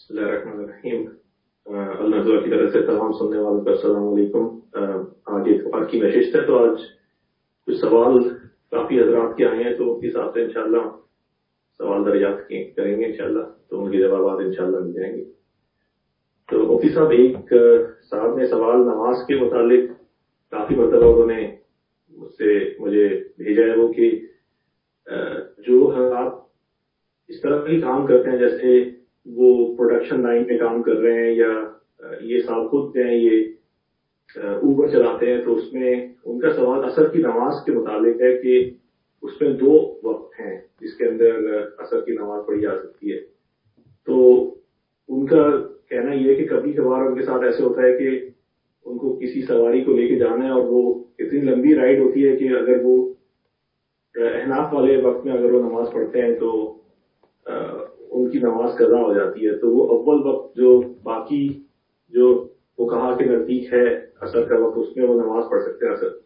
बिस्मिल्लाहिर्रहमानिर्रहीम। अल्लाह ताला की तरफ से तमाम सुनने वालों को अस्सलाम वालेकुम। आज इतवार की नशिस्त है, तो आज कुछ सवाल काफी हजरात के आए हैं, तो उस हिसाब से इंशाल्लाह सवाल दरियाफ्त करेंगे इंशाल्लाह, तो उनके जवाब इंशाल्लाह मिल जाएंगे। तो मुफ्ती साहब, एक साहब ने सवाल नमाज के मुतालिक काफी मतलब उन्होंने मुझे भेजा है, वो कि जो आप इस तरह के काम करते हैं, जैसे वो प्रोडक्शन लाइन में काम कर रहे हैं, या ये साहब खुद हैं, ये ऊबर चलाते हैं, तो उसमें उनका सवाल असर की नमाज के मुतालिक है कि उसमें 2 वक्त हैं जिसके अंदर असर की नमाज पढ़ी जा सकती है। तो उनका कहना यह है कि कभी कभार उनके साथ ऐसे होता है कि उनको किसी सवारी को लेके जाना है, और वो इतनी लंबी राइड होती है कि अगर वो अहनाफ वाले वक्त में अगर वो नमाज पढ़ते हैं तो उनकी नमाज कज़ा हो जाती है। तो वो अव्वल वक्त जो बाकी जो वो कहा के नजदीक है असर का वक्त, उसमें वो नमाज पढ़ सकते हैं असर।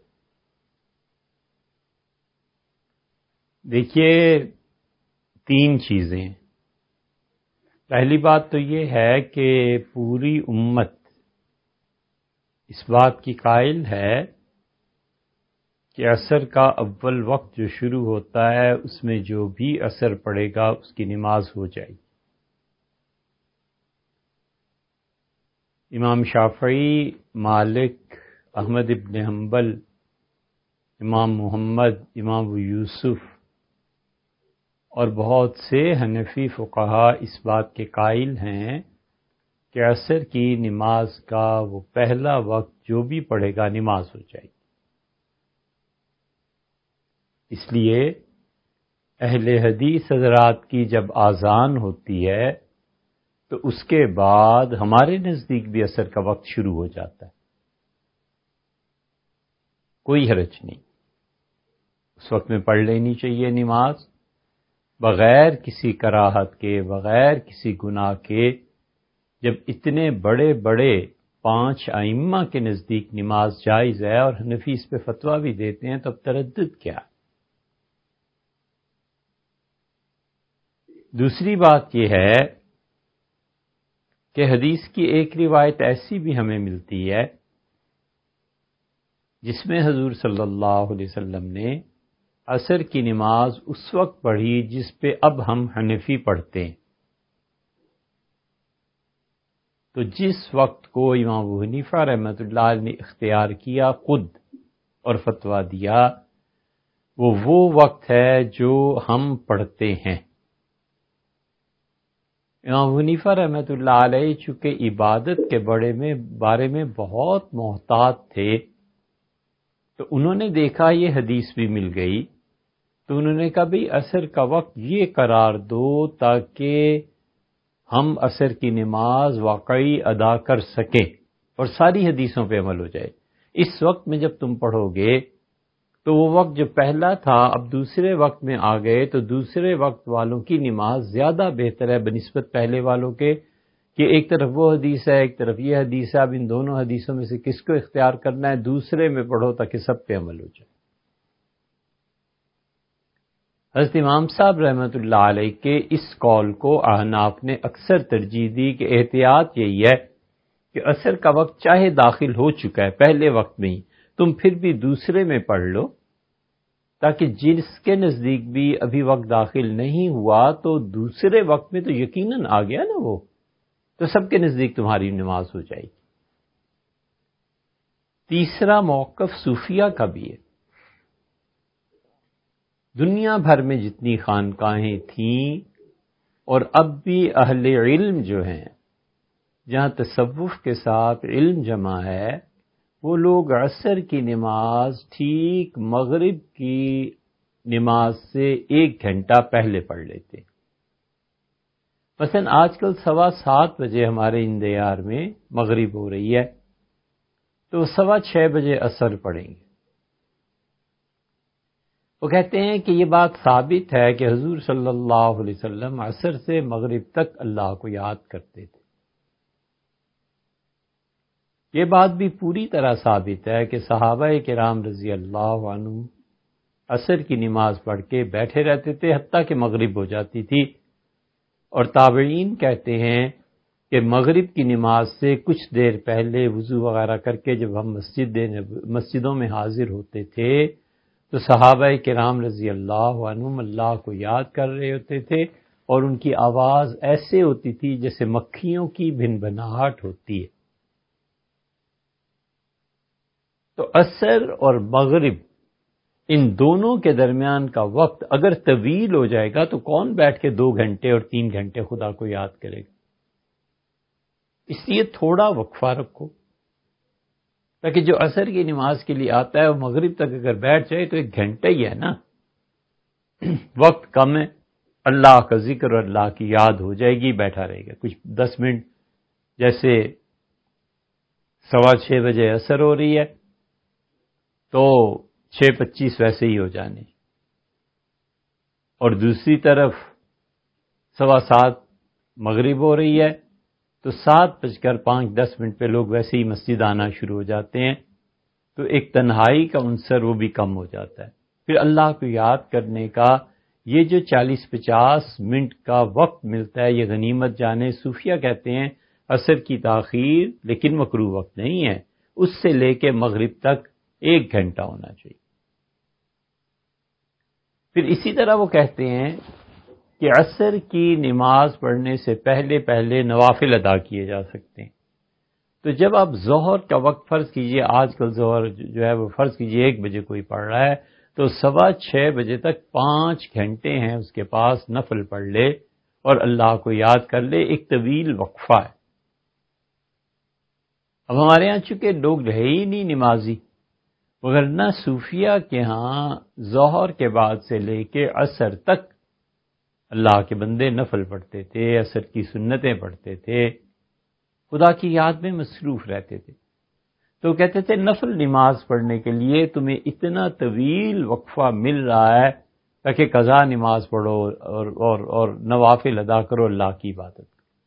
देखिए, 3 चीजें। पहली बात तो ये है कि पूरी उम्मत इस बात की कायल है कि असर का अव्वल वक्त जो शुरू होता है उसमें जो भी असर पड़ेगा उसकी नमाज हो जाएगी। इमाम शाफई, मालिक, अहमद इब्न हम्बल, इमाम मुहम्मद, इमाम अबू यूसुफ और बहुत से हनफी फुक़हा इस बात के कायल हैं कि असर की नमाज का वो पहला वक्त जो भी पड़ेगा नमाज हो जाएगी। इसलिए अहले हदीस हज़रात की जब आज़ान होती है तो उसके बाद हमारे नज़दीक भी असर का वक्त शुरू हो जाता है, कोई हरज नहीं। उस वक्त में पढ़ लेनी चाहिए नमाज, बग़ैर किसी कराहत के, बग़ैर किसी गुनाह के। जब इतने बड़े बड़े 5 आइम्मा के नज़दीक नमाज जायज़ है और हनफी इस पे फतवा भी देते हैं, तब तरद्दुद क्या है। दूसरी बात यह है कि हदीस की एक रिवायत ऐसी भी हमें मिलती है जिसमें हुज़ूर सल्लल्लाहु अलैहि वसल्लम ने असर की नमाज उस वक्त पढ़ी जिस पे अब हम हनफी पढ़ते हैं। तो जिस वक्त को इमाम अबू हनीफा रहमतुल्लाह अलैह ने इख्तियार किया खुद और फतवा दिया, वो वक्त है जो हम पढ़ते हैं। इमाम अबू हनीफा रहमतुल्लाह अलैह चूँकि इबादत के बारे में बहुत मोहतात थे, तो उन्होंने देखा ये हदीस भी मिल गई, तो उन्होंने कहा भाई असर का वक्त ये करार दो ताकि हम असर की नमाज वाकई अदा कर सकें और सारी हदीसों पे अमल हो जाए। इस वक्त में जब तुम पढ़ोगे तो वो वक्त जो पहला था अब दूसरे वक्त में आ गए, तो दूसरे वक्त वालों की नमाज ज़्यादा बेहतर है बनिस्बत पहले वालों के, कि एक तरफ वो हदीस है, एक तरफ ये हदीस है। अब इन दोनों हदीसों में से किसको इख्तियार करना है? दूसरे में पढ़ो ताकि सब पे अमल हो जाए। हज़रत इमाम साहब रहमतुल्लाह अलैह के इस कौल को अहनाफ ने अक्सर तरजीह दी कि एहतियात यही है कि असर का वक्त चाहे दाखिल हो चुका है पहले वक्त में ही, तुम फिर भी दूसरे में पढ़ लो, ताकि जिसके नज़दीक भी अभी वक्त दाखिल नहीं हुआ तो दूसरे वक्त में तो यकीनन आ गया ना वो, तो सबके नज़दीक तुम्हारी नमाज हो जाएगी। तीसरा मौक़िफ़ सूफिया का भी है। दुनिया भर में जितनी खानकाहें थीं और अब भी अहले इल्म जो हैं, जहाँ तसव्वुफ़ के साथ इल्म जमा है, वो लोग असर की नमाज ठीक मगरिब की नमाज से 1 घंटा पहले पढ़ लेते। मसलन आजकल 7:15 बजे हमारे इंदियार में मगरिब हो रही है, तो 6:15 बजे असर पढ़ेंगे। वो कहते हैं कि ये बात साबित है कि हुज़ूर सल्लल्लाहु अलैहि वसल्लम असर से मगरिब तक अल्लाह को याद करते थे। ये बात भी पूरी तरह साबित है कि सहाबाए किराम रज़ी अल्लाह अन्हुम असर की नमाज पढ़ के बैठे रहते थे हत्ता कि मगरिब हो जाती थी। और ताबईन कहते हैं کہ مغرب کی نماز سے کچھ دیر پہلے وضو وغیرہ کر کے جب ہم مسجدوں میں حاضر ہوتے تھے تو صحابہ کرام رضی اللہ عنہم اللہ کو یاد کر رہے ہوتے تھے، اور ان کی آواز ایسے ہوتی تھی جیسے مکھیوں کی بھنبھناہٹ ہوتی ہے۔ تو عصر اور مغرب ان دونوں کے درمیان کا وقت اگر طویل ہو جائے گا تو کون بیٹھ کے 2 گھنٹے اور 3 گھنٹے خدا کو یاد کرے گا؟ اس لیے تھوڑا وقفہ رکھو، تاکہ جو عصر کی نماز کے لیے آتا ہے وہ مغرب تک اگر بیٹھ جائے تو 1 گھنٹہ ہی ہے نا، وقت کم ہے، اللہ کا ذکر اور اللہ کی یاد ہو جائے گی، بیٹھا رہے گا کچھ 10 منٹ، جیسے 6:15 بجے عصر ہو رہی ہے تو 6:25 ویسے ہی ہو جانے، اور دوسری طرف 7:15 مغرب ہو رہی ہے تو 7:05 پہ لوگ ویسے ہی مسجد آنا شروع ہو جاتے ہیں، تو ایک تنہائی کا عنصر وہ بھی کم ہو جاتا ہے۔ پھر اللہ کو یاد کرنے کا یہ جو 40-50 منٹ کا وقت ملتا ہے، یہ غنیمت جانے صوفیہ کہتے ہیں عصر کی تاخیر لیکن مکروہ وقت نہیں ہے، اس سے لے کے مغرب تک 1 گھنٹہ ہونا چاہیے۔ پھر اسی طرح وہ کہتے ہیں کہ عصر کی نماز پڑھنے سے پہلے نوافل ادا کیے جا سکتے ہیں۔ تو جب آپ ظہر کا وقت فرض کیجئے، آج کل ظہر جو ہے وہ فرض کیجئے 1 بجے کوئی پڑھ رہا ہے تو 6:15 بجے تک 5 گھنٹے ہیں اس کے پاس، نفل پڑھ لے اور اللہ کو یاد کر لے، ایک طویل وقفہ ہے۔ اب ہمارے ہاں چونکہ لوگ رہے ہی نہیں نمازی، وگرنہ صوفیہ کے ہاں ظہر کے بعد سے لے کے عصر تک اللہ کے بندے نفل پڑھتے تھے، عصر کی سنتیں پڑھتے تھے، خدا کی یاد میں مصروف رہتے تھے۔ تو کہتے تھے نفل نماز پڑھنے کے لیے تمہیں اتنا طویل وقفہ مل رہا ہے تاکہ قضا نماز پڑھو اور نوافل ادا کرو، اللہ کی عبادت۔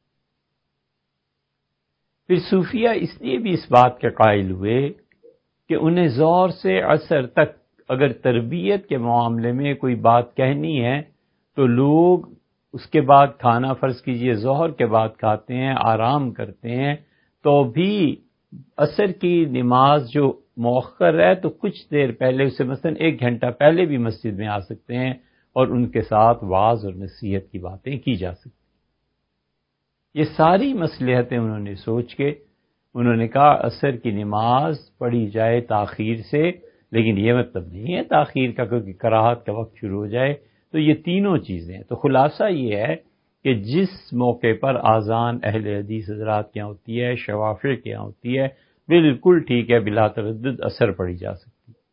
پھر صوفیہ اس لیے بھی اس بات کے قائل ہوئے کہ انہیں ظہر سے عصر تک اگر تربیت کے معاملے میں کوئی بات کہنی ہے تو لوگ اس کے بعد کھانا فرض کیجئے ظہر کے بعد کھاتے ہیں، آرام کرتے ہیں، تو بھی عصر کی نماز جو مؤخر ہے تو کچھ دیر پہلے اسے مثلا 1 گھنٹہ پہلے بھی مسجد میں آ سکتے ہیں اور ان کے ساتھ وعظ اور نصیحت کی باتیں کی جا سکتی۔ یہ ساری مصلحتیں انہوں نے سوچ کے انہوں نے کہا عصر کی نماز پڑھی جائے تاخیر سے، لیکن یہ مطلب نہیں ہے تاخیر کا کیونکہ کراہت کا وقت شروع ہو جائے۔ تو یہ تینوں چیزیں ہیں۔ تو خلاصہ یہ ہے کہ جس موقع پر اذان اہل حدیث حضرات کے یہاں ہوتی ہے، شوافع کے یہاں ہوتی ہے، بالکل ٹھیک ہے، بلا تردد عصر پڑھی جا سکتی ہے۔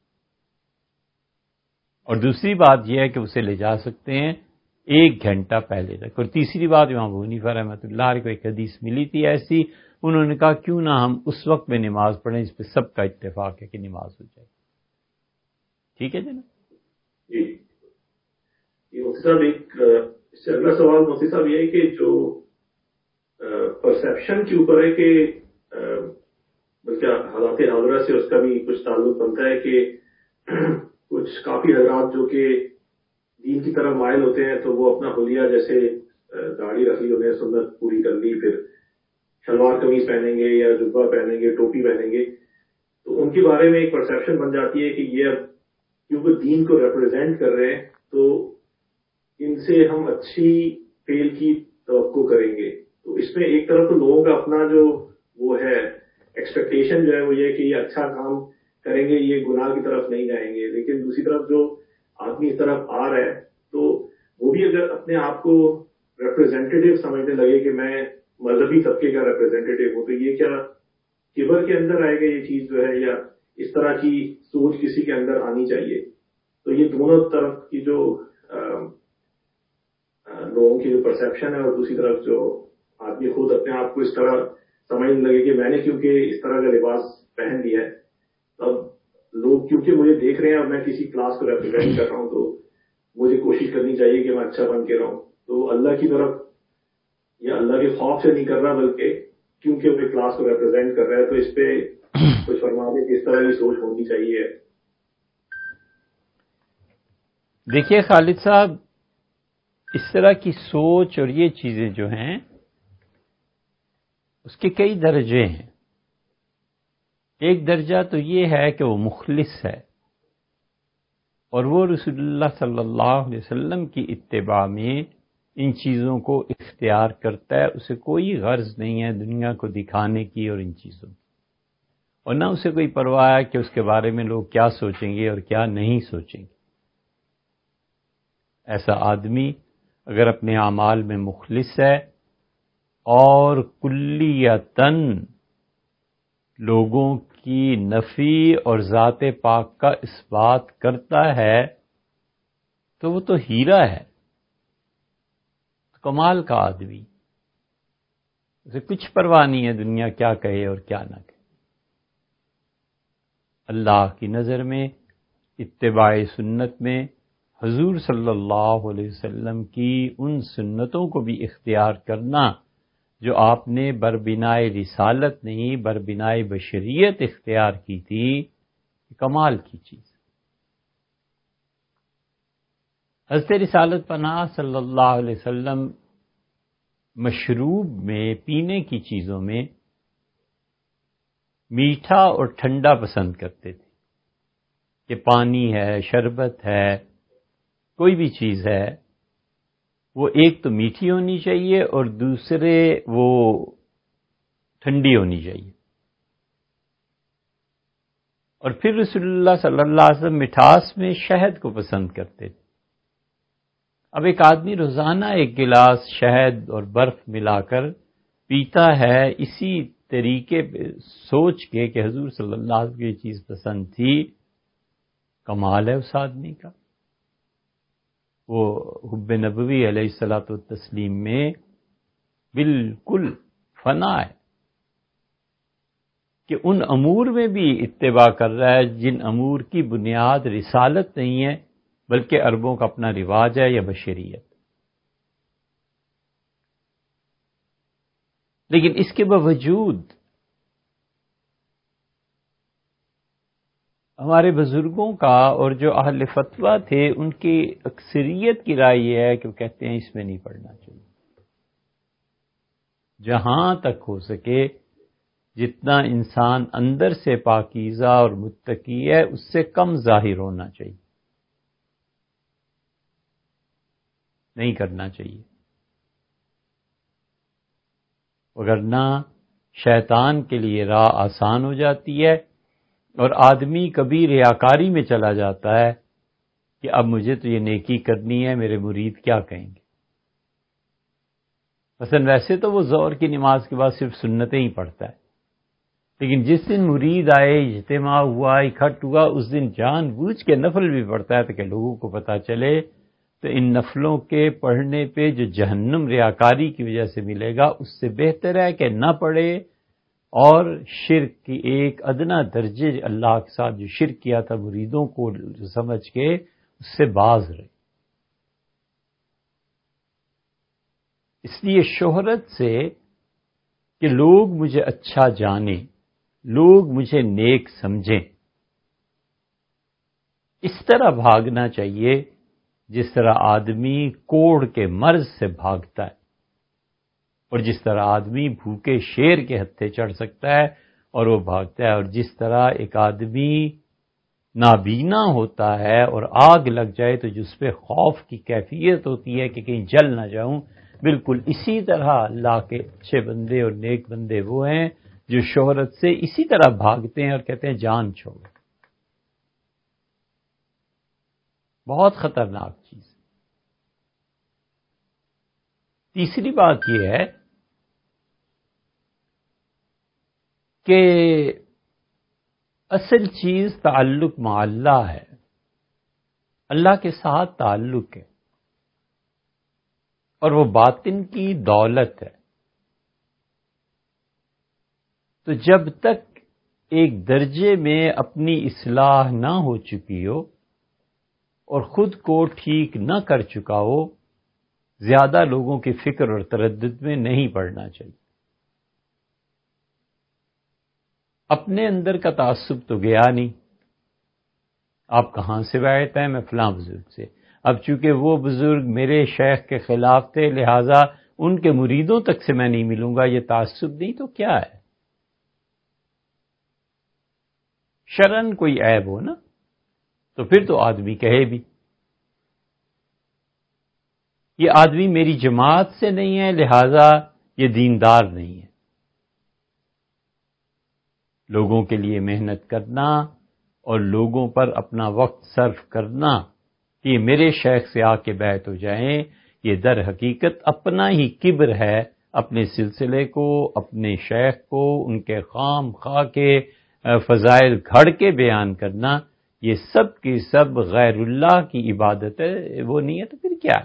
اور دوسری بات یہ ہے کہ اسے لے جا سکتے ہیں 1 گھنٹہ پہلے تک۔ اور تیسری بات امام ابو حنیفہ رحمۃ اللہ علیہ کو ایک حدیث ملی تھی ایسی، انہوں نے کہا کیوں نہ ہم اس وقت میں نماز پڑھیں جس پہ سب کا اتفاق ہے کہ نماز ہو جائے۔ ٹھیک ہے جناب؟ جی، یہ مفتی صاحب اس سے اگلا سوال مفتی صاحب یہ ہے کہ جو پرسیپشن کے اوپر ہے کہ بلکہ حالات حاضرہ سے اس کا بھی کچھ تعلق بنتا ہے کہ کچھ کافی حضرات جو کہ دین کی طرف مائل ہوتے ہیں تو وہ اپنا حلیہ جیسے داڑھی رکھ لی، انہیں سنت پوری کر لی، پھر شلوار قمیض پہنیں گے یا جبہ پہنیں گے، ٹوپی پہنیں گے، تو ان کے بارے میں ایک پرسیپشن بن جاتی ہے کہ یہ اب کیونکہ دین کو ریپرزینٹ کر رہے ہیں تو ان سے ہم اچھی فیل کی توقع کریں گے۔ تو اس میں ایک طرف تو لوگوں کا اپنا جو وہ ہے ایکسپیکٹیشن جو ہے وہ یہ کہ یہ اچھا کام کریں گے، یہ گناہ کی طرف نہیں جائیں گے، لیکن دوسری طرف جو آدمی اس طرف آ رہا ہے تو وہ بھی اگر اپنے آپ کو ریپرزینٹیٹیو سمجھنے لگے کہ میں مذہبی طبقے کا ریپرزینٹیٹیو ہوں، تو یہ کیا کبر کے اندر آئے گا یہ چیز جو ہے، یا اس طرح کی سوچ کسی کے اندر آنی چاہیے؟ تو یہ دونوں طرف کی جو لوگوں کی جو پرسیپشن ہے اور دوسری طرف جو آدمی خود اپنے آپ کو اس طرح سمجھنے لگے کہ میں نے کیونکہ اس طرح کا لباس پہن لیا ہے، اب لوگ کیونکہ مجھے دیکھ رہے ہیں اور میں کسی کلاس کو ریپرزینٹ کر رہا ہوں تو مجھے کوشش کرنی چاہیے کہ میں اچھا بن کے رہوں۔ تو اللہ کی طرف یا اللہ کے خوف سے نہیں کر رہا بلکہ کیونکہ وہ کلاس کو ریپرزینٹ کر رہا ہے، تو اس پہ کچھ فرما دیں کہ اس طرح کی سوچ ہونی چاہیے۔ دیکھیے خالد صاحب، اس طرح کی سوچ اور یہ چیزیں جو ہیں اس کے کئی درجے ہیں. ایک درجہ تو یہ ہے کہ وہ مخلص ہے اور وہ رسول اللہ صلی اللہ علیہ وسلم کی اتباع میں ان چیزوں کو اختیار کرتا ہے. اسے کوئی غرض نہیں ہے دنیا کو دکھانے کی اور ان چیزوں کی، اور نہ اسے کوئی پرواہ ہے کہ اس کے بارے میں لوگ کیا سوچیں گے اور کیا نہیں سوچیں گے. ایسا آدمی اگر اپنے اعمال میں مخلص ہے اور کلیتاً لوگوں کی نفی اور ذات پاک کا اس بات کرتا ہے تو وہ تو ہیرا ہے، کمال کا آدمی. اسے کچھ پرواہ نہیں ہے دنیا کیا کہے اور کیا نہ کہے. اللہ کی نظر میں اتباع سنت میں حضور صلی اللہ علیہ وسلم کی ان سنتوں کو بھی اختیار کرنا جو آپ نے بربنائے رسالت نہیں بربنائے بشریت اختیار کی تھی، کمال کی چیز. حضرت رسالت پناہ صلی اللہ علیہ وسلم مشروب میں، پینے کی چیزوں میں میٹھا اور ٹھنڈا پسند کرتے تھے کہ پانی ہے، شربت ہے، کوئی بھی چیز ہے، وہ ایک تو میٹھی ہونی چاہیے اور دوسرے وہ ٹھنڈی ہونی چاہیے. اور پھر رسول اللہ صلی اللہ علیہ وسلم مٹھاس میں شہد کو پسند کرتے تھے. اب ایک آدمی روزانہ ایک گلاس شہد اور برف ملا کر پیتا ہے اسی طریقے پہ سوچ کے کہ حضور صلی اللہ علیہ وسلم کو یہ چیز پسند تھی، کمال ہے اس آدمی کا. وہ حب نبوی علیہ الصلوۃ والتسلیم میں بالکل فنا ہے کہ ان امور میں بھی اتباع کر رہا ہے جن امور کی بنیاد رسالت نہیں ہے بلکہ عربوں کا اپنا رواج ہے یا بشریت. لیکن اس کے باوجود ہمارے بزرگوں کا اور جو اہل فتویٰ تھے ان کی اکثریت کی رائے یہ ہے کہ وہ کہتے ہیں اس میں نہیں پڑھنا چاہیے. جہاں تک ہو سکے جتنا انسان اندر سے پاکیزہ اور متقی ہے اس سے کم ظاہر ہونا چاہیے، نہیں کرنا چاہیے. وگرنہ شیطان کے لیے راہ آسان ہو جاتی ہے اور آدمی کبھی ریاکاری میں چلا جاتا ہے کہ اب مجھے تو یہ نیکی کرنی ہے، میرے مرید کیا کہیں گے. مثلا ویسے تو وہ ظہر کی نماز کے بعد صرف سنتیں ہی پڑھتا ہے، لیکن جس دن مرید آئے، اجتماع ہوا، اکٹھ ہوا، اس دن جان بوجھ کے نفل بھی پڑھتا ہے تاکہ لوگوں کو پتہ چلے. تو ان نفلوں کے پڑھنے پہ جو جہنم ریاکاری کی وجہ سے ملے گا اس سے بہتر ہے کہ نہ پڑھے اور شرک کی ایک ادنا درجے اللہ کے ساتھ جو شرک کیا تھا مریدوں کو سمجھ کے اس سے باز رہے. اس لیے شہرت سے کہ لوگ مجھے اچھا جانیں، لوگ مجھے نیک سمجھیں، اس طرح بھاگنا چاہیے جس طرح آدمی کوڑ کے مرض سے بھاگتا ہے اور جس طرح آدمی بھوکے شیر کے ہتھے چڑھ سکتا ہے اور وہ بھاگتا ہے، اور جس طرح ایک آدمی نابینا ہوتا ہے اور آگ لگ جائے تو جس پہ خوف کی کیفیت ہوتی ہے کہ کہیں جل نہ جاؤں، بالکل اسی طرح اللہ کے اچھے بندے اور نیک بندے وہ ہیں جو شہرت سے اسی طرح بھاگتے ہیں اور کہتے ہیں جان چھوڑو. بہت خطرناک چیز. تیسری بات یہ ہے کہ اصل چیز تعلق مع اللہ ہے، اللہ کے ساتھ تعلق ہے، اور وہ باطن کی دولت ہے. تو جب تک ایک درجے میں اپنی اصلاح نہ ہو چکی ہو اور خود کو ٹھیک نہ کر چکا ہو، زیادہ لوگوں کی فکر اور تردد میں نہیں پڑنا چاہیے. اپنے اندر کا تعصب تو گیا نہیں. آپ کہاں سے بیعت ہیں؟ میں فلاں بزرگ سے. اب چونکہ وہ بزرگ میرے شیخ کے خلاف تھے لہذا ان کے مریدوں تک سے میں نہیں ملوں گا، یہ تعصب نہیں تو کیا ہے؟ شرعن کوئی عیب ہو نا تو پھر تو آدمی کہے بھی یہ آدمی میری جماعت سے نہیں ہے لہذا یہ دیندار نہیں ہے۔ لوگوں کے لیے محنت کرنا اور لوگوں پر اپنا وقت صرف کرنا کہ یہ میرے شیخ سے آ کے بیعت ہو جائیں، یہ در حقیقت اپنا ہی کبر ہے، اپنے سلسلے کو، اپنے شیخ کو، ان کے خام خواہ کے فضائل گھڑ کے بیان کرنا، یہ سب کی سب غیر اللہ کی عبادت ہے، وہ نہیں ہے تو پھر کیا ہے؟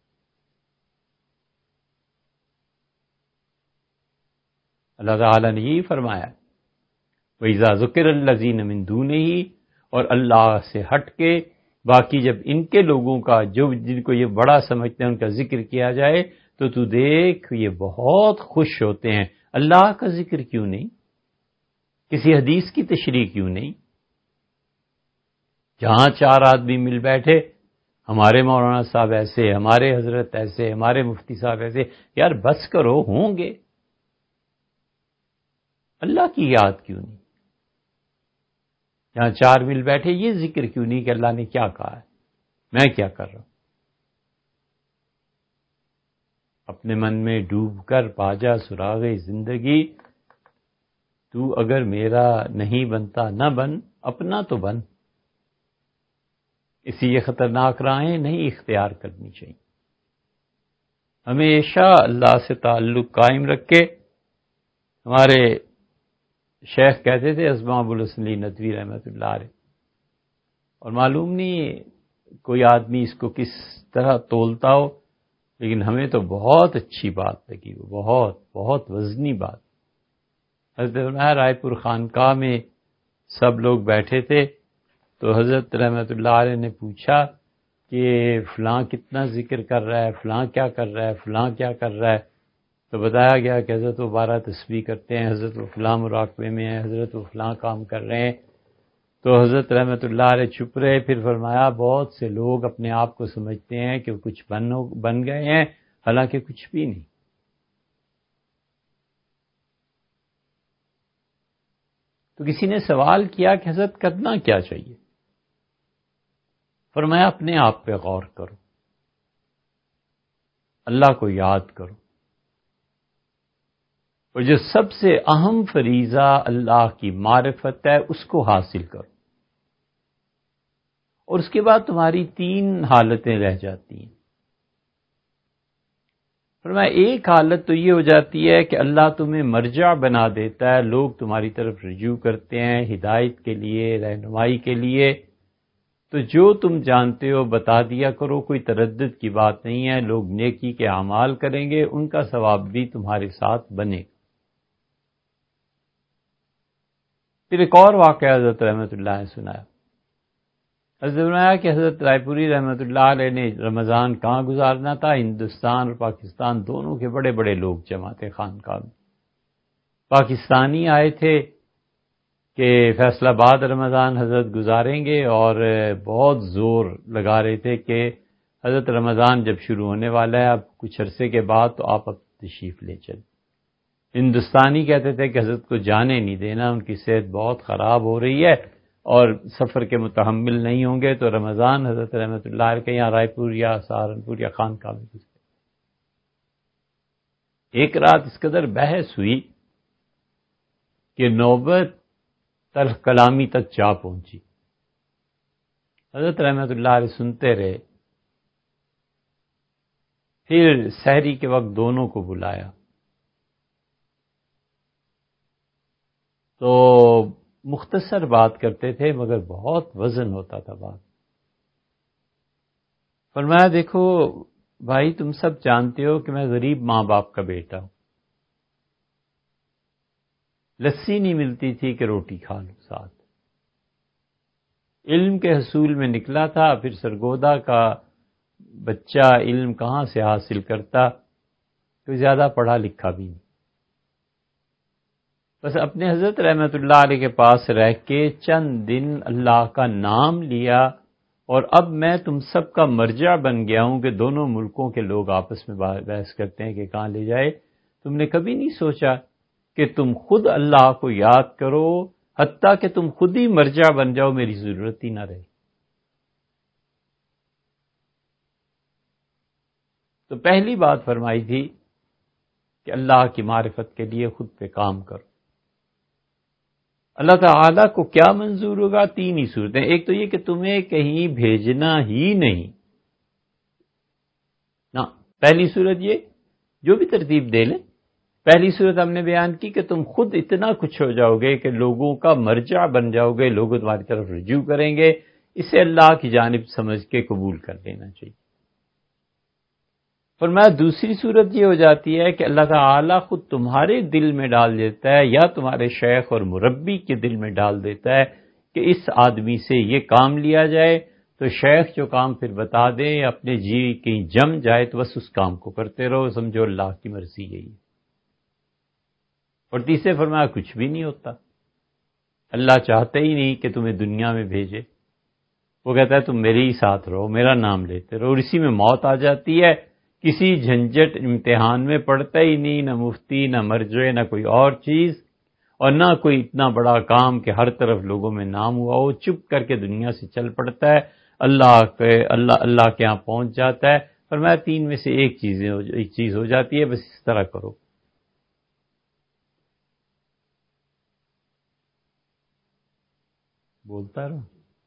اللہ تعالیٰ نے یہی فرمایا وَإِذَا ذُكِرَ الَّذِينَ مِن دُونِهِ، اور اللہ سے ہٹ کے باقی جب ان کے لوگوں کا جن کو یہ بڑا سمجھتے ہیں ان کا ذکر کیا جائے تو دیکھ یہ بہت خوش ہوتے ہیں۔ اللہ کا ذکر کیوں نہیں؟ کسی حدیث کی تشریح کیوں نہیں؟ جہاں چار آدمی مل بیٹھے، ہمارے مولانا صاحب ایسے، ہمارے حضرت ایسے، ہمارے مفتی صاحب ایسے، یار بس کرو، ہوں گے، اللہ کی یاد کیوں نہیں؟ جہاں چار مل بیٹھے یہ ذکر کیوں نہیں کہ اللہ نے کیا کہا ہے، میں کیا کر رہا ہوں؟ اپنے من میں ڈوب کر پاجا سراغ زندگی، تو اگر میرا نہیں بنتا نہ بن، اپنا تو بن۔ اسی یہ خطرناک راہیں نہیں اختیار کرنی چاہیے۔ ہمیشہ اللہ سے تعلق قائم رکھے۔ ہمارے شیخ کہتے تھے اسماء ابو الحسن علی ندوی رحمۃ اللہ علیہ، اور معلوم نہیں کوئی آدمی اس کو کس طرح تولتا ہو، لیکن ہمیں تو بہت اچھی بات لگی، وہ بہت بہت وزنی بات۔ حضرت رائے پور خانقاہ میں سب لوگ بیٹھے تھے تو حضرت رحمۃ اللہ علیہ نے پوچھا کہ فلاں کتنا ذکر کر رہا ہے، فلاں کیا کر رہا ہے، فلاں کیا کر رہا ہے، تو بتایا گیا کہ حضرت وہ 12 تسبیح کرتے ہیں، حضرت وہ فلاں مراقبے میں ہیں، حضرت وہ فلاں کام کر رہے ہیں۔ تو حضرت رحمۃ اللہ علیہ چپ رہے، پھر فرمایا بہت سے لوگ اپنے آپ کو سمجھتے ہیں کہ وہ کچھ بن گئے ہیں، حالانکہ کچھ بھی نہیں۔ تو کسی نے سوال کیا کہ حضرت کرنا کیا چاہیے؟ فرمایا اپنے آپ پہ غور کرو، اللہ کو یاد کرو، اور جو سب سے اہم فریضہ اللہ کی معرفت ہے اس کو حاصل کرو، اور اس کے بعد تمہاری 3 حالتیں رہ جاتی ہیں۔ فرمایا ایک حالت تو یہ ہو جاتی ہے کہ اللہ تمہیں مرجع بنا دیتا ہے، لوگ تمہاری طرف رجوع کرتے ہیں ہدایت کے لیے، رہنمائی کے لیے، تو جو تم جانتے ہو بتا دیا کرو، کوئی تردد کی بات نہیں ہے، لوگ نیکی کے اعمال کریں گے، ان کا ثواب بھی تمہارے ساتھ بنے گا۔ پھر ایک اور واقعہ حضرت رحمۃ اللہ نے سنایا، حضرت فرمایا کہ حضرت رائے پوری رحمۃ اللہ علیہ نے رمضان کہاں گزارنا تھا، ہندوستان اور پاکستان دونوں کے بڑے بڑے لوگ جمع تھے خانقاہ میں۔ پاکستانی آئے تھے کہ فیصل آباد رمضان حضرت گزاریں گے، اور بہت زور لگا رہے تھے کہ حضرت رمضان جب شروع ہونے والا ہے اب کچھ عرصے کے بعد تو آپ اب تشریف لے چلیں۔ ہندوستانی کہتے تھے کہ حضرت کو جانے نہیں دینا، ان کی صحت بہت خراب ہو رہی ہے اور سفر کے متحمل نہیں ہوں گے، تو رمضان حضرت رحمۃ اللہ علیہ کے یہاں رائے پور یا سہارنپور یا خانقاہ میں گزرے۔ ایک رات اس قدر بحث ہوئی کہ نوبت تلخ کلامی تک جا پہنچی۔ حضرت رحمۃ اللہ علیہ سنتے رہے، پھر سحری کے وقت دونوں کو بلایا تو مختصر بات کرتے تھے مگر بہت وزن ہوتا تھا بات۔ فرمایا دیکھو بھائی، تم سب جانتے ہو کہ میں غریب ماں باپ کا بیٹا ہوں، لسی نہیں ملتی تھی کہ روٹی کھا لوں ساتھ، علم کے حصول میں نکلا تھا، پھر سرگودا کا بچہ علم کہاں سے حاصل کرتا، کوئی زیادہ پڑھا لکھا بھی نہیں، بس اپنے حضرت رحمۃ اللہ علیہ کے پاس رہ کے چند دن اللہ کا نام لیا اور اب میں تم سب کا مرجع بن گیا ہوں کہ دونوں ملکوں کے لوگ آپس میں بحث کرتے ہیں کہ کہاں لے جائے. تم نے کبھی نہیں سوچا کہ تم خود اللہ کو یاد کرو حتیٰ کہ تم خود ہی مرجع بن جاؤ، میری ضرورت ہی نہ رہے. تو پہلی بات فرمائی تھی کہ اللہ کی معرفت کے لیے خود پہ کام کرو. اللہ تعالیٰ کو کیا منظور ہوگا؟ 3 ہی صورتیں. ایک تو یہ کہ تمہیں کہیں بھیجنا ہی نہیں. نہ پہلی صورت یہ، جو بھی ترتیب دے لیں، پہلی صورت ہم نے بیان کی کہ تم خود اتنا کچھ ہو جاؤ گے کہ لوگوں کا مرجع بن جاؤ گے، لوگ تمہاری طرف رجوع کریں گے. اسے اللہ کی جانب سمجھ کے قبول کر لینا چاہیے. فرمایا دوسری صورت یہ ہو جاتی ہے کہ اللہ تعالیٰ خود تمہارے دل میں ڈال دیتا ہے یا تمہارے شیخ اور مربی کے دل میں ڈال دیتا ہے کہ اس آدمی سے یہ کام لیا جائے، تو شیخ جو کام پھر بتا دے اپنے جی کہیں جم جائے تو بس اس کام کو کرتے رہو، سمجھو اللہ کی مرضی یہی ہے. اور تیسرے فرمایا کچھ بھی نہیں ہوتا. اللہ چاہتا ہی نہیں کہ تمہیں دنیا میں بھیجے، وہ کہتا ہے تم میرے ہی ساتھ رہو، میرا نام لیتے رہو، اور اسی میں موت آ جاتی ہے. کسی جھنجٹ امتحان میں پڑتا ہی نہیں، نہ مفتی، نہ مرجع، نہ کوئی اور چیز، اور نہ کوئی اتنا بڑا کام کہ ہر طرف لوگوں میں نام ہوا ہو. چپ کر کے دنیا سے چل پڑتا ہے، اللہ کے ہاں پہنچ جاتا ہے. فرمایا 3 میں سے ایک چیز ہو جاتی ہے، بس اس طرح کرو. بولتا رہو.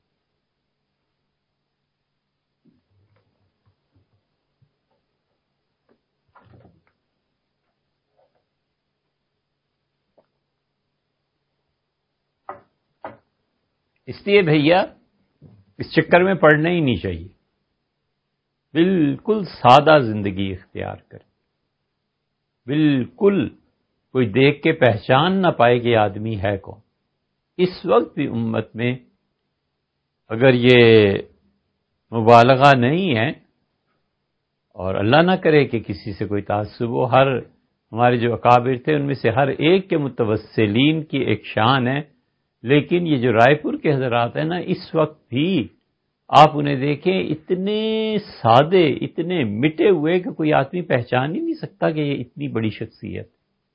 اس لیے بھیا اس چکر میں پڑنا ہی نہیں چاہیے. بالکل سادہ زندگی اختیار کریں. بالکل کوئی دیکھ کے پہچان نہ پائے کہ یہ آدمی ہے کون. اس وقت بھی امت میں اگر یہ مبالغہ نہیں ہے، اور اللہ نہ کرے کہ کسی سے کوئی تعصب ہو، ہمارے جو اکابر تھے ان میں سے ہر ایک کے متوسلین کی ایک شان ہے. لیکن یہ جو رائے پور کے حضرات ہیں نا، اس وقت بھی آپ انہیں دیکھیں اتنے سادے، اتنے مٹے ہوئے کہ کوئی آدمی پہچان ہی نہیں سکتا کہ یہ اتنی بڑی شخصیت.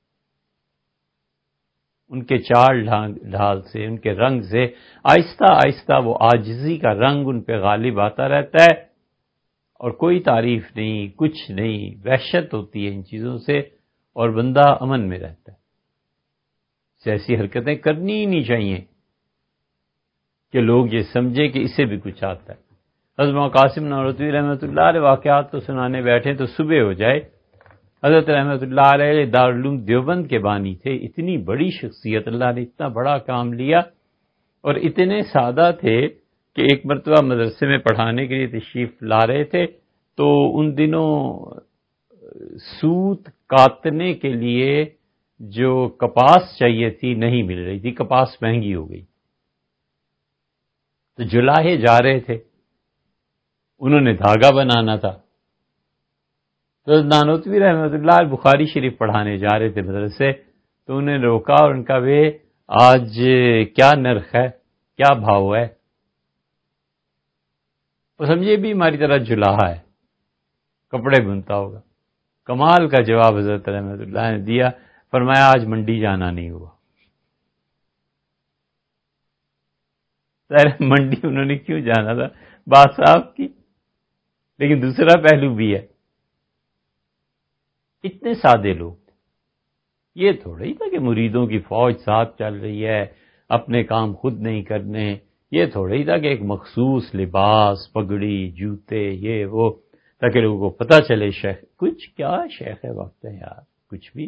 ان کے چال ڈھال سے، ان کے رنگ سے آہستہ آہستہ وہ عاجزی کا رنگ ان پہ غالب آتا رہتا ہے، اور کوئی تعریف نہیں، کچھ نہیں. وحشت ہوتی ہے ان چیزوں سے، اور بندہ امن میں رہتا ہے. ایسی حرکتیں کرنی ہی نہیں چاہیے کہ لوگ یہ سمجھیں کہ اسے بھی کچھ آتا ہے. حضرت قاسم نانوتوی رحمۃ اللہ علیہ واقعات تو سنانے بیٹھے تو صبح ہو جائے. حضرت رحمۃ اللہ علیہ دارالعلوم دیوبند کے بانی تھے. اتنی بڑی شخصیت، اللہ نے اتنا بڑا کام لیا، اور اتنے سادہ تھے کہ ایک مرتبہ مدرسے میں پڑھانے کے لیے تشریف لا رہے تھے، تو ان دنوں سوت کاٹنے کے لیے جو کپاس چاہیے تھی نہیں مل رہی تھی، کپاس مہنگی ہو گئی. تو جلاہے جا رہے تھے، انہوں نے دھاگا بنانا تھا. تو نانوتوی رحمۃ اللہ بخاری شریف پڑھانے جا رہے تھے مدرسے، تو انہیں روکا اور ان کا آج کیا نرخ ہے، کیا بھاؤ ہے؟ وہ سمجھے بھی ہماری طرح جلاہا ہے، کپڑے بنتا ہوگا. کمال کا جواب حضرت رحمۃ اللہ نے دیا. فرمایا آج منڈی جانا نہیں ہوا. منڈی انہوں نے کیوں جانا تھا؟ بات صاحب کی. لیکن دوسرا پہلو بھی ہے، اتنے سادے لوگ تھے. یہ تھوڑا ہی تھا کہ مریدوں کی فوج ساتھ چل رہی ہے، اپنے کام خود نہیں کرنے. یہ تھوڑا ہی تھا کہ ایک مخصوص لباس، پگڑی، جوتے، یہ وہ، تاکہ لوگوں کو پتہ چلے شیخ. کچھ کیا شیخ وقت ہے یار، کچھ بھی.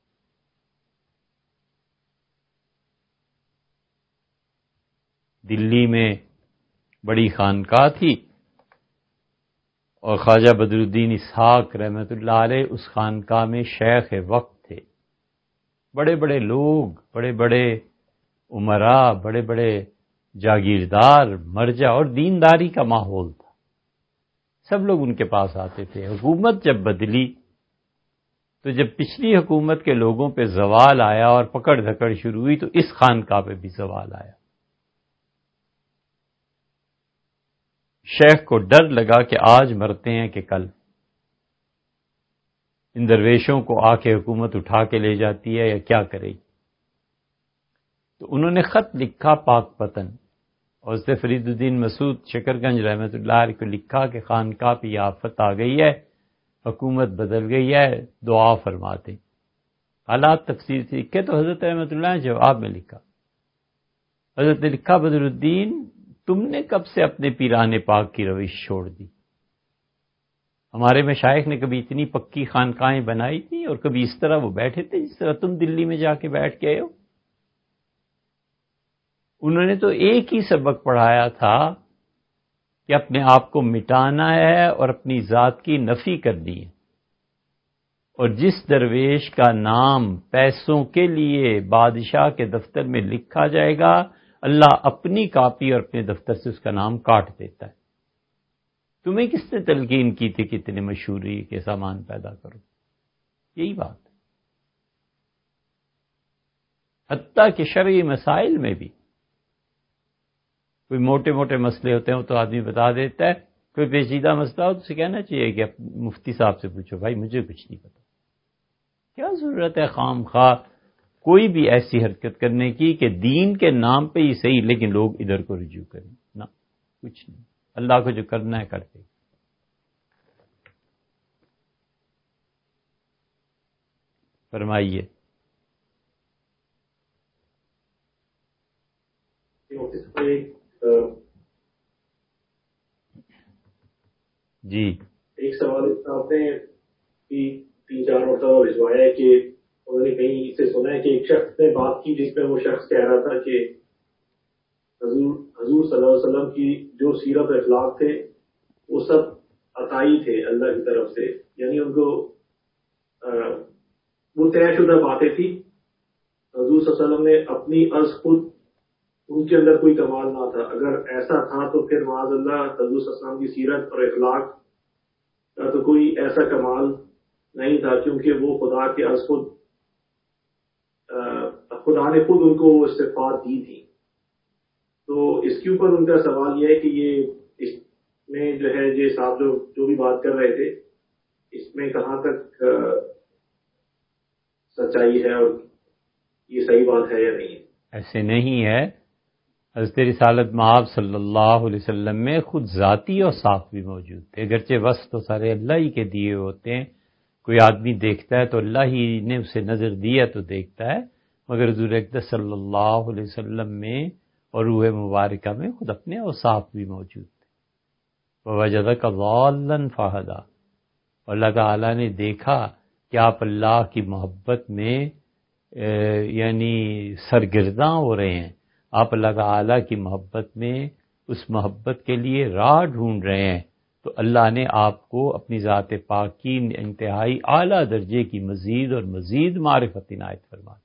دلی میں بڑی خانقاہ تھی، اور خواجہ بدر الدین اسحاق رحمۃ اللہ علیہ اس خانقاہ میں شیخ وقت تھے. بڑے بڑے لوگ، بڑے بڑے امراء، بڑے بڑے جاگیردار، مرجع، اور دینداری کا ماحول تھا. سب لوگ ان کے پاس آتے تھے. حکومت جب بدلی تو جب پچھلی حکومت کے لوگوں پہ زوال آیا اور پکڑ دھکڑ شروع ہوئی، تو اس خانقاہ پہ بھی زوال آیا. شیخ کو ڈر لگا کہ آج مرتے ہیں کہ کل ان درویشوں کو آ کے حکومت اٹھا کے لے جاتی ہے یا کیا کرے گی. تو انہوں نے خط لکھا پاک پتن، اور حضرت فرید الدین مسعود شکرگنج رحمۃ اللہ علیہ کو لکھا کہ خانقاہ پہ یہ آفت آ گئی ہے، حکومت بدل گئی ہے، دعا فرماتے. حالات تفصیل سے لکھے تو حضرت رحمۃ اللہ نے جواب میں لکھا، حضرت نے لکھا بدر الدین تم نے کب سے اپنے پیران پاک کی روش چھوڑ دی؟ ہمارے مشائخ نے کبھی اتنی پکی خانقاہیں بنائی تھی اور کبھی اس طرح وہ بیٹھے تھے جس طرح تم دلی میں جا کے بیٹھ گئے ہو. انہوں نے تو ایک ہی سبق پڑھایا تھا کہ اپنے آپ کو مٹانا ہے اور اپنی ذات کی نفی کرنی ہے، اور جس درویش کا نام پیسوں کے لیے بادشاہ کے دفتر میں لکھا جائے گا اللہ اپنی کاپی اور اپنے دفتر سے اس کا نام کاٹ دیتا ہے. تمہیں کس نے تلقین کی تھی کہ اتنے مشہوری کے سامان پیدا کرو؟ یہی بات ہے. حتیٰ کہ شرعی مسائل میں بھی کوئی موٹے موٹے مسئلے ہوتے ہیں وہ تو آدمی بتا دیتا ہے، کوئی پیچیدہ مسئلہ ہو تو اسے کہنا چاہیے کہ مفتی صاحب سے پوچھو، بھائی مجھے کچھ نہیں پتا. کیا ضرورت ہے خام خواہ کوئی بھی ایسی حرکت کرنے کی کہ دین کے نام پہ ہی صحیح لیکن لوگ ادھر کو رجوع کریں؟ نہ، کچھ نہیں. اللہ کو جو کرنا ہے کرتے. فرمائیے. جی ایک سوال آپ نے 3-4 مرتبہ بھجوایا ہے کہ انہوں نے کہیں سے سنا ہے کہ ایک شخص نے بات کی جس میں وہ شخص کہہ رہا تھا کہ حضور صلی اللہ علیہ وسلم کی جو سیرت و اخلاق تھے وہ سب عطائی تھے اللہ کی طرف سے، یعنی ان کو وہ طے شدہ باتیں تھی. حضور صلی اللہ علیہ وسلم نے اپنی عرض خود ان کے اندر کوئی کمال نہ تھا. اگر ایسا تھا تو پھر معاذ اللہ حضور صلی اللہ علیہ وسلم کی سیرت اور اخلاق کا تو کوئی ایسا کمال نہیں تھا، کیونکہ وہ خدا کے عرض خود خدا نے خود ان کو صفات دی تھی. تو اس کے اوپر ان کا سوال یہ ہے کہ یہ اس میں جو ہے یہ صاحب جو بھی بات کر رہے تھے اس میں کہاں تک سچائی ہے اور یہ صحیح بات ہے یا نہیں ہے؟ ایسے نہیں ہے. حضرت رسالت مآب صلی اللہ علیہ وسلم میں خود ذاتی اور صاف بھی موجود تھے، اگرچہ وصف تو سارے اللہ ہی کے دیے ہوتے ہیں. کوئی آدمی دیکھتا ہے تو اللہ ہی نے اسے نظر دیا تو دیکھتا ہے، مگر حضور اقدس صلی اللہ علیہ وسلم میں اور روح مبارکہ میں خود اپنے اوصاف بھی موجود تھے. وَوَجَدَكَ ضَالًّا فَهَدَىٰ، اور اللہ تعالیٰ نے دیکھا کہ آپ اللہ کی محبت میں یعنی سرگرداں ہو رہے ہیں، آپ اللہ تعالیٰ کی محبت میں اس محبت کے لیے راہ ڈھونڈ رہے ہیں، تو اللہ نے آپ کو اپنی ذات پاک کی انتہائی اعلیٰ درجے کی مزید اور مزید معرفت عنایت فرما دی.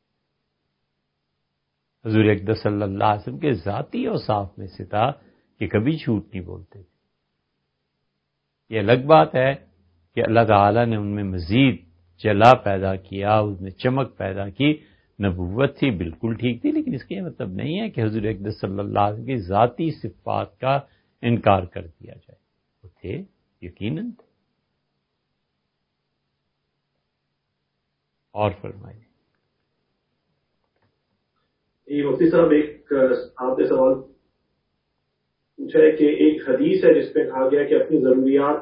حضور اقدس صلی اللہ علیہ وسلم کے ذاتی اوصاف میں سے تھا کہ کبھی جھوٹ نہیں بولتے تھے. یہ الگ بات ہے کہ اللہ تعالیٰ نے ان میں مزید جلا پیدا کیا، اس میں چمک پیدا کی. نبوت تھی بالکل ٹھیک تھی، لیکن اس کا یہ مطلب نہیں ہے کہ حضور اقدس صلی اللہ علیہ وسلم کی ذاتی صفات کا انکار کر دیا جائے. وہ تھے، یقیناً تھے. اور فرمائیے. مفتی صاحب ایک آپ نے سوال پوچھا ہے کہ ایک حدیث ہے جس میں کہا گیا کہ اپنی ضروریات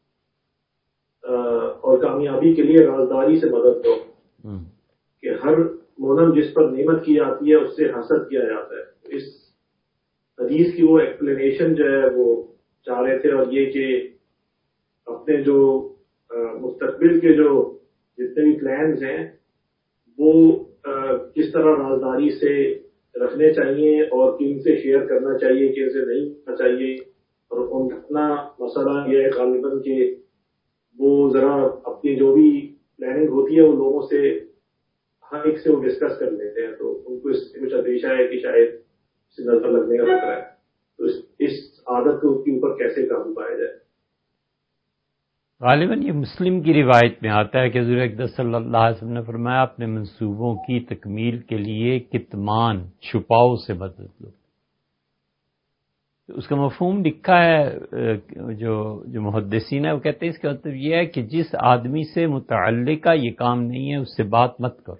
اور کامیابی کے لیے رازداری سے مدد دو، کہ ہر منعم جس پر نعمت کی جاتی ہے اس سے حسد کیا جاتا ہے. اس حدیث کی وہ ایکسپلینیشن جو ہے وہ چاہ رہے تھے، اور یہ کہ اپنے جو مستقبل کے جو جتنے بھی پلانز ہیں وہ کس طرح رازداری سے رکھنے چاہیے اور کن سے شیئر کرنا چاہیے، کن سے نہیں کرنا چاہیے. اور ان اپنا مسئلہ یہ ہے غالباً کہ وہ ذرا اپنی جو بھی پلاننگ ہوتی ہے وہ لوگوں سے ہر ایک سے وہ ڈسکس کر لیتے ہیں، تو ان کو اس سے کچھ اندیشہ ہے کہ شاید اس سے نظر لگنے کا خطرہ ہے. تو اس عادت کو کے اوپر کیسے قابو پایا جائے؟ غالباً یہ مسلم کی روایت میں آتا ہے کہ حضور اقدس صلی اللہ علیہ وسلم نے فرمایا اپنے منصوبوں کی تکمیل کے لیے کتمان چھپاؤ سے مدد لو. تو اس کا مفہوم لکھا ہے جو محدثین ہیں، وہ کہتے ہیں اس کا مطلب یہ ہے کہ جس آدمی سے متعلقہ یہ کام نہیں ہے اس سے بات مت کرو.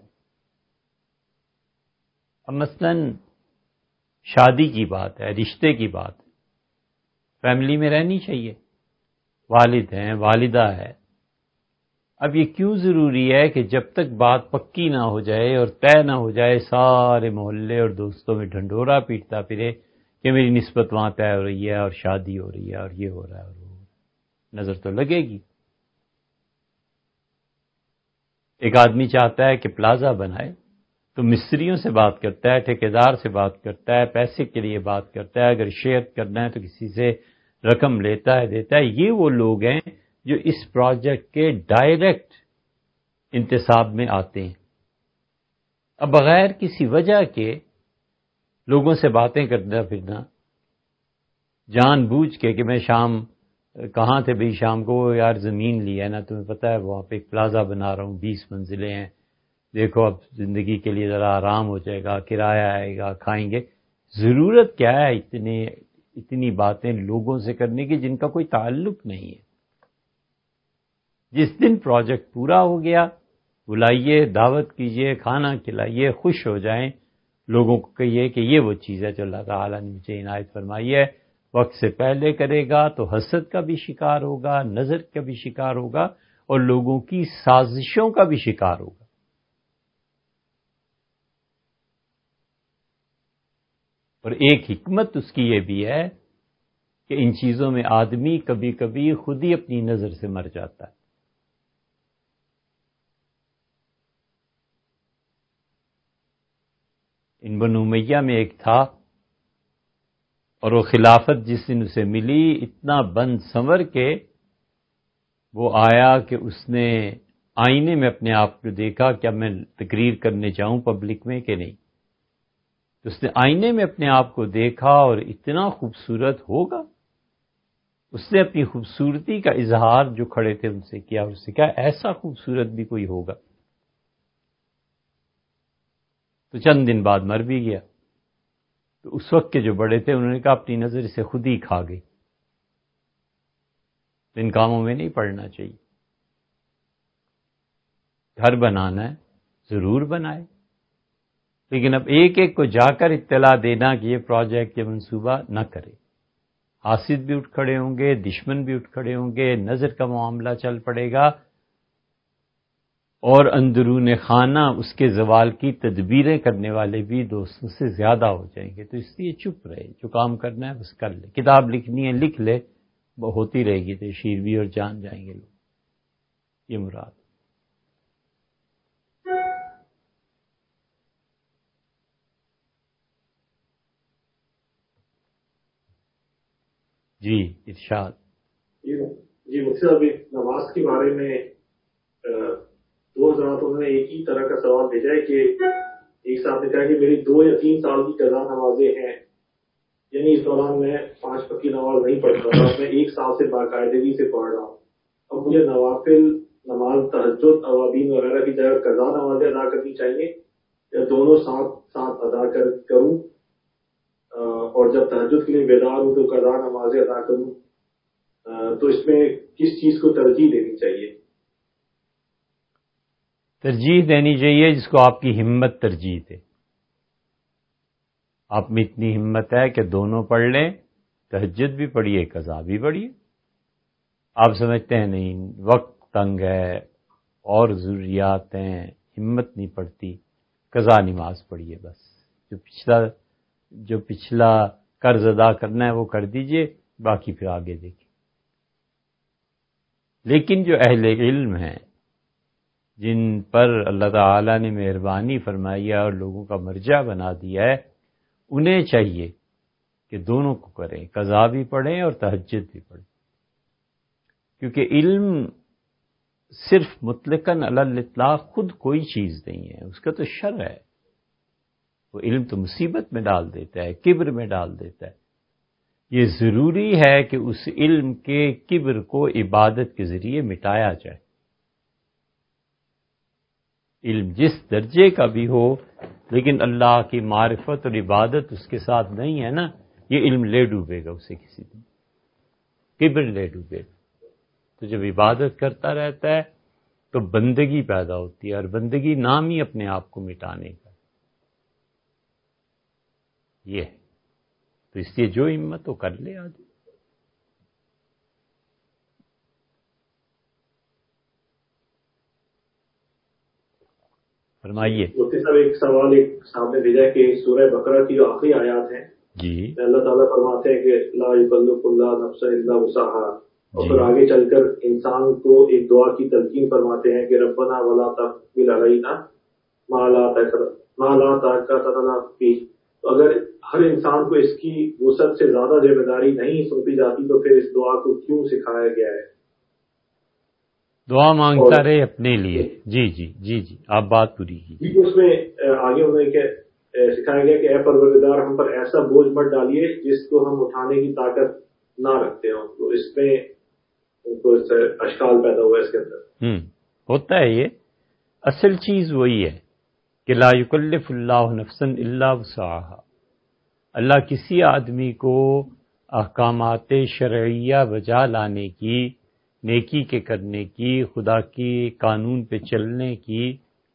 اب مثلاً شادی کی بات ہے، رشتے کی بات ہے، فیملی میں رہنی چاہیے، والد ہیں، والدہ ہے. اب یہ کیوں ضروری ہے کہ جب تک بات پکی نہ ہو جائے اور طے نہ ہو جائے سارے محلے اور دوستوں میں ڈھنڈورا پیٹتا پھرے کہ میری نسبت وہاں طے ہو رہی ہے اور شادی ہو رہی ہے اور یہ ہو رہا ہے اور وہ ہو رہا ہے. نظر تو لگے گی. ایک آدمی چاہتا ہے کہ پلازا بنائے تو مستریوں سے بات کرتا ہے، ٹھیکیدار سے بات کرتا ہے، پیسے کے لیے بات کرتا ہے، اگر شیئر کرنا ہے تو کسی سے رقم لیتا ہے، دیتا ہے. یہ وہ لوگ ہیں جو اس پروجیکٹ کے ڈائریکٹ انتصاب میں آتے ہیں. اب بغیر کسی وجہ کے لوگوں سے باتیں کرنا پھرنا، جان بوجھ کے کہ میں شام کہاں تھے بھئی شام کو، یار زمین لی ہے نا تمہیں پتہ ہے وہاں پہ ایک پلازا بنا رہا ہوں 20 منزلیں ہیں، دیکھو اب زندگی کے لیے ذرا آرام ہو جائے گا، کرایہ آئے گا، کھائیں گے. ضرورت کیا ہے اتنی باتیں لوگوں سے کرنے کی جن کا کوئی تعلق نہیں ہے؟ جس دن پروجیکٹ پورا ہو گیا بلائیے، دعوت کیجئے، کھانا کھلائیے، خوش ہو جائیں، لوگوں کو کہیے کہ یہ وہ چیز ہے جو اللہ تعالیٰ نے مجھے عنایت فرمائی ہے. وقت سے پہلے کرے گا تو حسد کا بھی شکار ہوگا، نظر کا بھی شکار ہوگا اور لوگوں کی سازشوں کا بھی شکار ہوگا. اور ایک حکمت اس کی یہ بھی ہے کہ ان چیزوں میں آدمی کبھی کبھی خود ہی اپنی نظر سے مر جاتا ہے. ان بنو امیہ میں ایک تھا اور وہ خلافت جس دن اسے ملی اتنا بند سنور کے وہ آیا کہ اس نے آئینے میں اپنے آپ کو دیکھا کہ اب میں تقریر کرنے جاؤں پبلک میں کہ نہیں. تو اس نے آئینے میں اپنے آپ کو دیکھا اور اتنا خوبصورت ہوگا. اس نے اپنی خوبصورتی کا اظہار جو کھڑے تھے ان سے کیا اور اس سے کہا ایسا خوبصورت بھی کوئی ہوگا. تو چند دن بعد مر بھی گیا. تو اس وقت کے جو بڑے تھے انہوں نے کہا اپنی نظر سے خود ہی کھا گئی. تو ان کاموں میں نہیں پڑنا چاہیے. گھر بنانا ہے ضرور بنائے، لیکن اب ایک ایک کو جا کر اطلاع دینا کہ یہ پروجیکٹ یہ منصوبہ نہ کرے. حاسد بھی اٹھ کھڑے ہوں گے، دشمن بھی اٹھ کھڑے ہوں گے، نظر کا معاملہ چل پڑے گا اور اندرون خانہ اس کے زوال کی تدبیریں کرنے والے بھی دوستوں سے زیادہ ہو جائیں گے. تو اس لیے چپ رہے، جو کام کرنا ہے بس کر لے. کتاب لکھنی ہے لکھ لے، وہ ہوتی رہے گی تشہیر بھی اور جان جائیں گے لوگ. یہ مراد. جی ارشاد. جی مفتی صاحب نماز کے بارے میں دو حضرات انہوں نے ایک ہی طرح کا سوال بھیجا ہے کہ ایک صاحب نے کہا کہ میری 2 یا 3 سال کی قضا نمازیں ہیں، یعنی اس دوران میں 5 وقت کی نماز نہیں پڑھتا تھا، میں 1 سال سے باقاعدگی سے پڑھ رہا ہوں. اب مجھے نوافل نماز تہجد اوابین وغیرہ کی جگہ قضا نمازیں ادا کرنی چاہیے یا دونوں ساتھ ادا کروں، اور جب تہجد کے لیے بیدار ہوں تو قضا نمازیں ادا کروں، تو اس میں کس چیز کو ترجیح دینی چاہیے؟ ترجیح دینی چاہیے جس کو آپ کی ہمت ترجیح دے. آپ میں اتنی ہمت ہے کہ دونوں پڑھ لیں، تہجد بھی پڑھیے قضا بھی پڑھیے. آپ سمجھتے ہیں نہیں وقت تنگ ہے اور ضروریات ہیں، ہمت نہیں پڑتی، قضا نماز پڑھیے. بس جو پچھلا قرض ادا کرنا ہے وہ کر دیجئے، باقی پھر آگے دیکھیں. لیکن جو اہل علم ہیں جن پر اللہ تعالیٰ نے مہربانی فرمائی ہے اور لوگوں کا مرجع بنا دیا ہے، انہیں چاہیے کہ دونوں کو کریں، قضا بھی پڑھیں اور تہجد بھی پڑھیں. کیونکہ علم صرف مطلقاً علی الاطلاق خود کوئی چیز نہیں ہے، اس کا تو شر ہے. وہ علم تو مصیبت میں ڈال دیتا ہے، کبر میں ڈال دیتا ہے. یہ ضروری ہے کہ اس علم کے کبر کو عبادت کے ذریعے مٹایا جائے. علم جس درجے کا بھی ہو لیکن اللہ کی معرفت اور عبادت اس کے ساتھ نہیں ہے نا، یہ علم لے ڈوبے گا اسے کسی دن، کبر لے ڈوبے گا۔ تو جب عبادت کرتا رہتا ہے تو بندگی پیدا ہوتی ہے، اور بندگی نام ہی اپنے آپ کو مٹانے کا یہ ہے۔ تو اس لیے جو ہمت ہو کر لے آدمی۔ فرمائیے۔ مفتی صاحب ایک سوال ایک سامنے بھیجا کہ سورہ بقرہ کی جو آخری آیات ہیں جی، اللہ تعالیٰ فرماتے ہیں کہ لا یکلف اللہ نفسا الا وسعہا، اور جی، پھر آگے چل کر انسان کو ایک دعا کی تلقین فرماتے ہیں کہ ربنا ولا تحمل علینا ما لا طاقت لنا فیہ۔ تو اگر ہر انسان کو اس کی وسعت سے زیادہ ذمہ داری نہیں سونپی جاتی تو پھر اس دعا کو کیوں سکھایا گیا ہے؟ دعا مانگتا رہے اپنے لیے۔ جی جی جی جی، آپ بات پوری کی۔ اس میں آگے انہوں نے سکھایا گیا کہ اے پروردگار ہم پر ایسا بوجھ مت ڈالیے جس کو ہم اٹھانے کی طاقت نہ رکھتے ہوں۔ تو اس میں ان کو اشکال پیدا ہوا اس کے اندر۔ ہوتا ہے یہ، اصل چیز وہی ہے کہ لا یکلف اللہ نفسا الا وسعہا۔ اللہ کسی آدمی کو احکامات شرعیہ بجا لانے کی، نیکی کے کرنے کی، خدا کی قانون پہ چلنے کی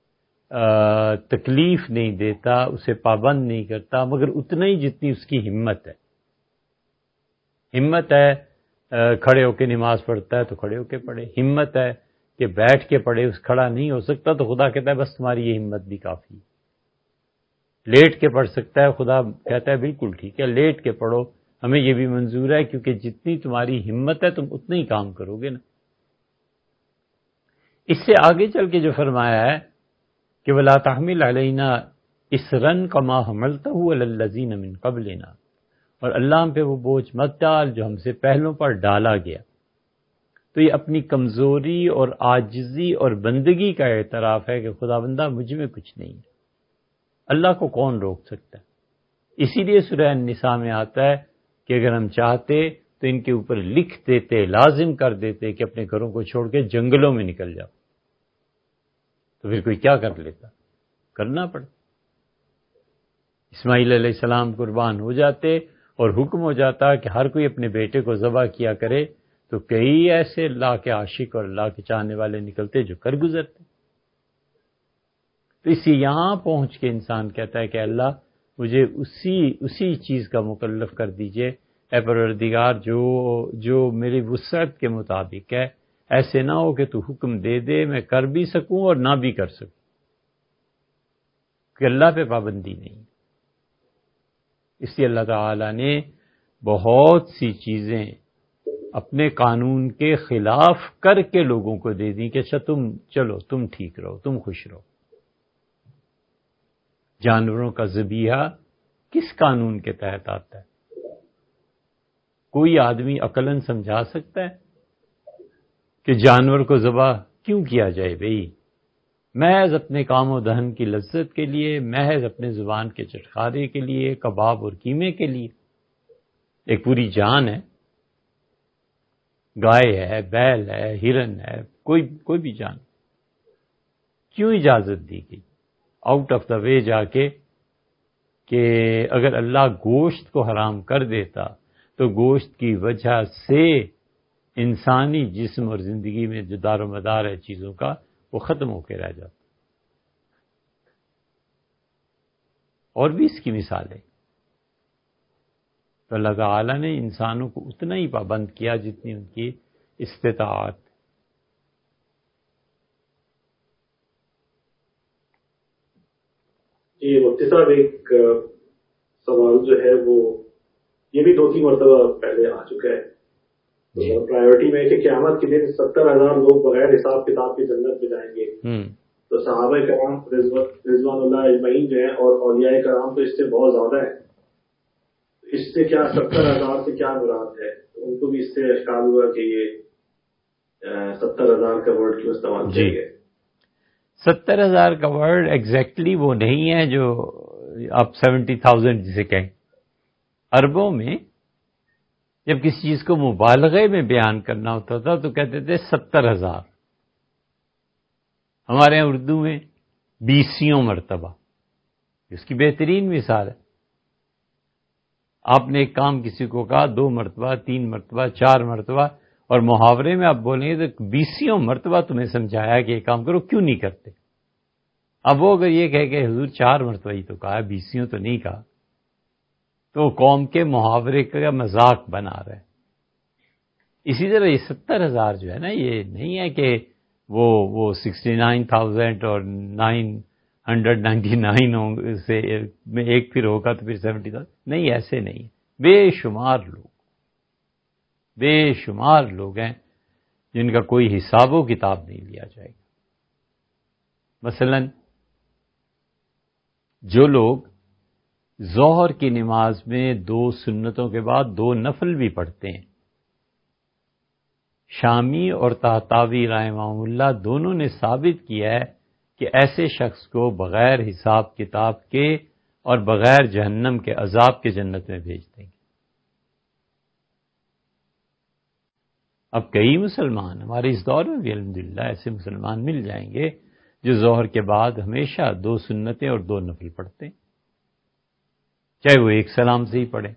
تکلیف نہیں دیتا، اسے پابند نہیں کرتا، مگر اتنا ہی جتنی اس کی ہمت ہے۔ ہمت ہے کھڑے ہو کے نماز پڑھتا ہے تو کھڑے ہو کے پڑھے، ہمت ہے کہ بیٹھ کے پڑھے، اس کھڑا نہیں ہو سکتا تو خدا کہتا ہے بس تمہاری یہ ہمت بھی کافی ہے۔ لیٹ کے پڑھ سکتا ہے، خدا کہتا ہے بالکل ٹھیک ہے، لیٹ کے پڑھو، ہمیں یہ بھی منظور ہے، کیونکہ جتنی تمہاری ہمت ہے تم اتنا ہی کام کرو گے نا۔ اس سے آگے چل کے جو فرمایا ہے کہ وَلَا تَحْمِلْ عَلَيْنَا إِصْرًا كَمَا حَمَلْتَهُ عَلَى الَّذِينَ مِن قَبْلِنَا، اور اللہ ہم پہ وہ بوجھ مت ڈال جو ہم سے پہلوں پر ڈالا گیا۔ تو یہ اپنی کمزوری اور عاجزی اور بندگی کا اعتراف ہے کہ خدا بندہ مجھ میں کچھ نہیں ہے، اللہ کو کون روک سکتا ہے۔ اسی لیے سورہ النساء میں آتا ہے کہ اگر ہم چاہتے تو ان کے اوپر لکھ دیتے، لازم کر دیتے کہ اپنے گھروں کو چھوڑ کے جنگلوں میں نکل جاؤ، تو پھر کوئی کیا کر لیتا؟ کرنا پڑتا۔ اسماعیل علیہ السلام قربان ہو جاتے اور حکم ہو جاتا کہ ہر کوئی اپنے بیٹے کو ذبح کیا کرے، تو کئی ایسے اللہ کے عاشق اور اللہ کے چاہنے والے نکلتے جو کر گزرتے۔ تو اسی یہاں پہنچ کے انسان کہتا ہے کہ اللہ مجھے اسی چیز کا مکلف کر دیجئے، اے پروردگار جو میری وسعت کے مطابق ہے، ایسے نہ ہو کہ تو حکم دے دے میں کر بھی سکوں اور نہ بھی کر سکوں، کہ اللہ پہ پابندی نہیں۔ اس لیے اللہ تعالی نے بہت سی چیزیں اپنے قانون کے خلاف کر کے لوگوں کو دے دی کہ اچھا تم چلو، تم ٹھیک رہو، تم خوش رہو۔ جانوروں کا ذبیحہ کس قانون کے تحت آتا ہے؟ کوئی آدمی عقلاً سمجھا سکتا ہے کہ جانور کو ذبح کیوں کیا جائے؟ بھئی محض اپنے کام و دہن کی لذت کے لیے، محض اپنے زبان کے چٹخارے کے لیے، کباب اور قیمے کے لیے۔ ایک پوری جان ہے، گائے ہے، بیل ہے، ہرن ہے، کوئی بھی جان، کیوں اجازت دی گئی آؤٹ آف دا وے جا کے کہ اگر اللہ گوشت کو حرام کر دیتا تو گوشت کی وجہ سے انسانی جسم اور زندگی میں جو دار و مدار ہے چیزوں کا وہ ختم ہو کے رہ جاتا۔ اور بھی اس کی مثال ہے۔ تو اللہ تعالی نے انسانوں کو اتنا ہی پابند کیا جتنی ان کی استطاعت۔ جی مفتی صاحب ایک سوال جو ہے وہ یہ بھی 2-3 مرتبہ پہلے آ چکا ہے، پرائیورٹی میں کہ قیامت کے دن 70,000 لوگ بغیر حساب کتاب کی جنت میں جائیں گے۔ تو صحابہ کرام رضوان اللہ اجمعین جو ہیں اور اولیاء کرام تو اس سے بہت زیادہ ہے، اس سے کیا 70,000 سے کیا مراد ہے؟ ان کو بھی اس سے اشکال ہوا کہ یہ 70,000 کا ورڈ کیوں استعمال کیا گیا؟ 70,000 کا ورڈ ایگزیکٹلی وہ نہیں ہے جو آپ 70,000 جسے کہیں۔ عربوں میں جب کسی چیز کو مبالغے میں بیان کرنا ہوتا تھا تو کہتے تھے 70,000۔ ہمارے یہاں اردو میں 20 مرتبہ، اس کی بہترین مثال ہے آپ نے ایک کام کسی کو کہا 2 مرتبہ 3 مرتبہ 4 مرتبہ، اور محاورے میں آپ بولیں گے تو 20 مرتبہ تمہیں سمجھایا کہ یہ کام کرو، کیوں نہیں کرتے؟ اب وہ اگر یہ کہے کہ حضور 4 مرتبہ ہی تو کہا، 20 تو نہیں کہا، تو قوم کے محاورے کا مذاق بنا رہا ہے۔ اسی طرح یہ 70,000 جو ہے نا، یہ نہیں ہے کہ وہ 69,000 اور 999 سے میں ایک پھر ہوگا تو پھر 70,000، نہیں، ایسے نہیں، بے شمار لوگ ہیں جن کا کوئی حساب و کتاب نہیں لیا جائے گا۔ مثلا جو لوگ ظہر کی نماز میں 2 سنتوں کے بعد 2 نفل بھی پڑھتے ہیں، شامی اور طحطاوی رحمہ اللہ دونوں نے ثابت کیا ہے کہ ایسے شخص کو بغیر حساب کتاب کے اور بغیر جہنم کے عذاب کے جنت میں بھیج دیں گے۔ اب کئی مسلمان ہمارے اس دور میں بھی الحمدللہ ایسے مسلمان مل جائیں گے جو ظہر کے بعد ہمیشہ 2 سنتیں اور 2 نفل پڑھتے ہیں، چاہے وہ ایک سلام سے ہی پڑھیں،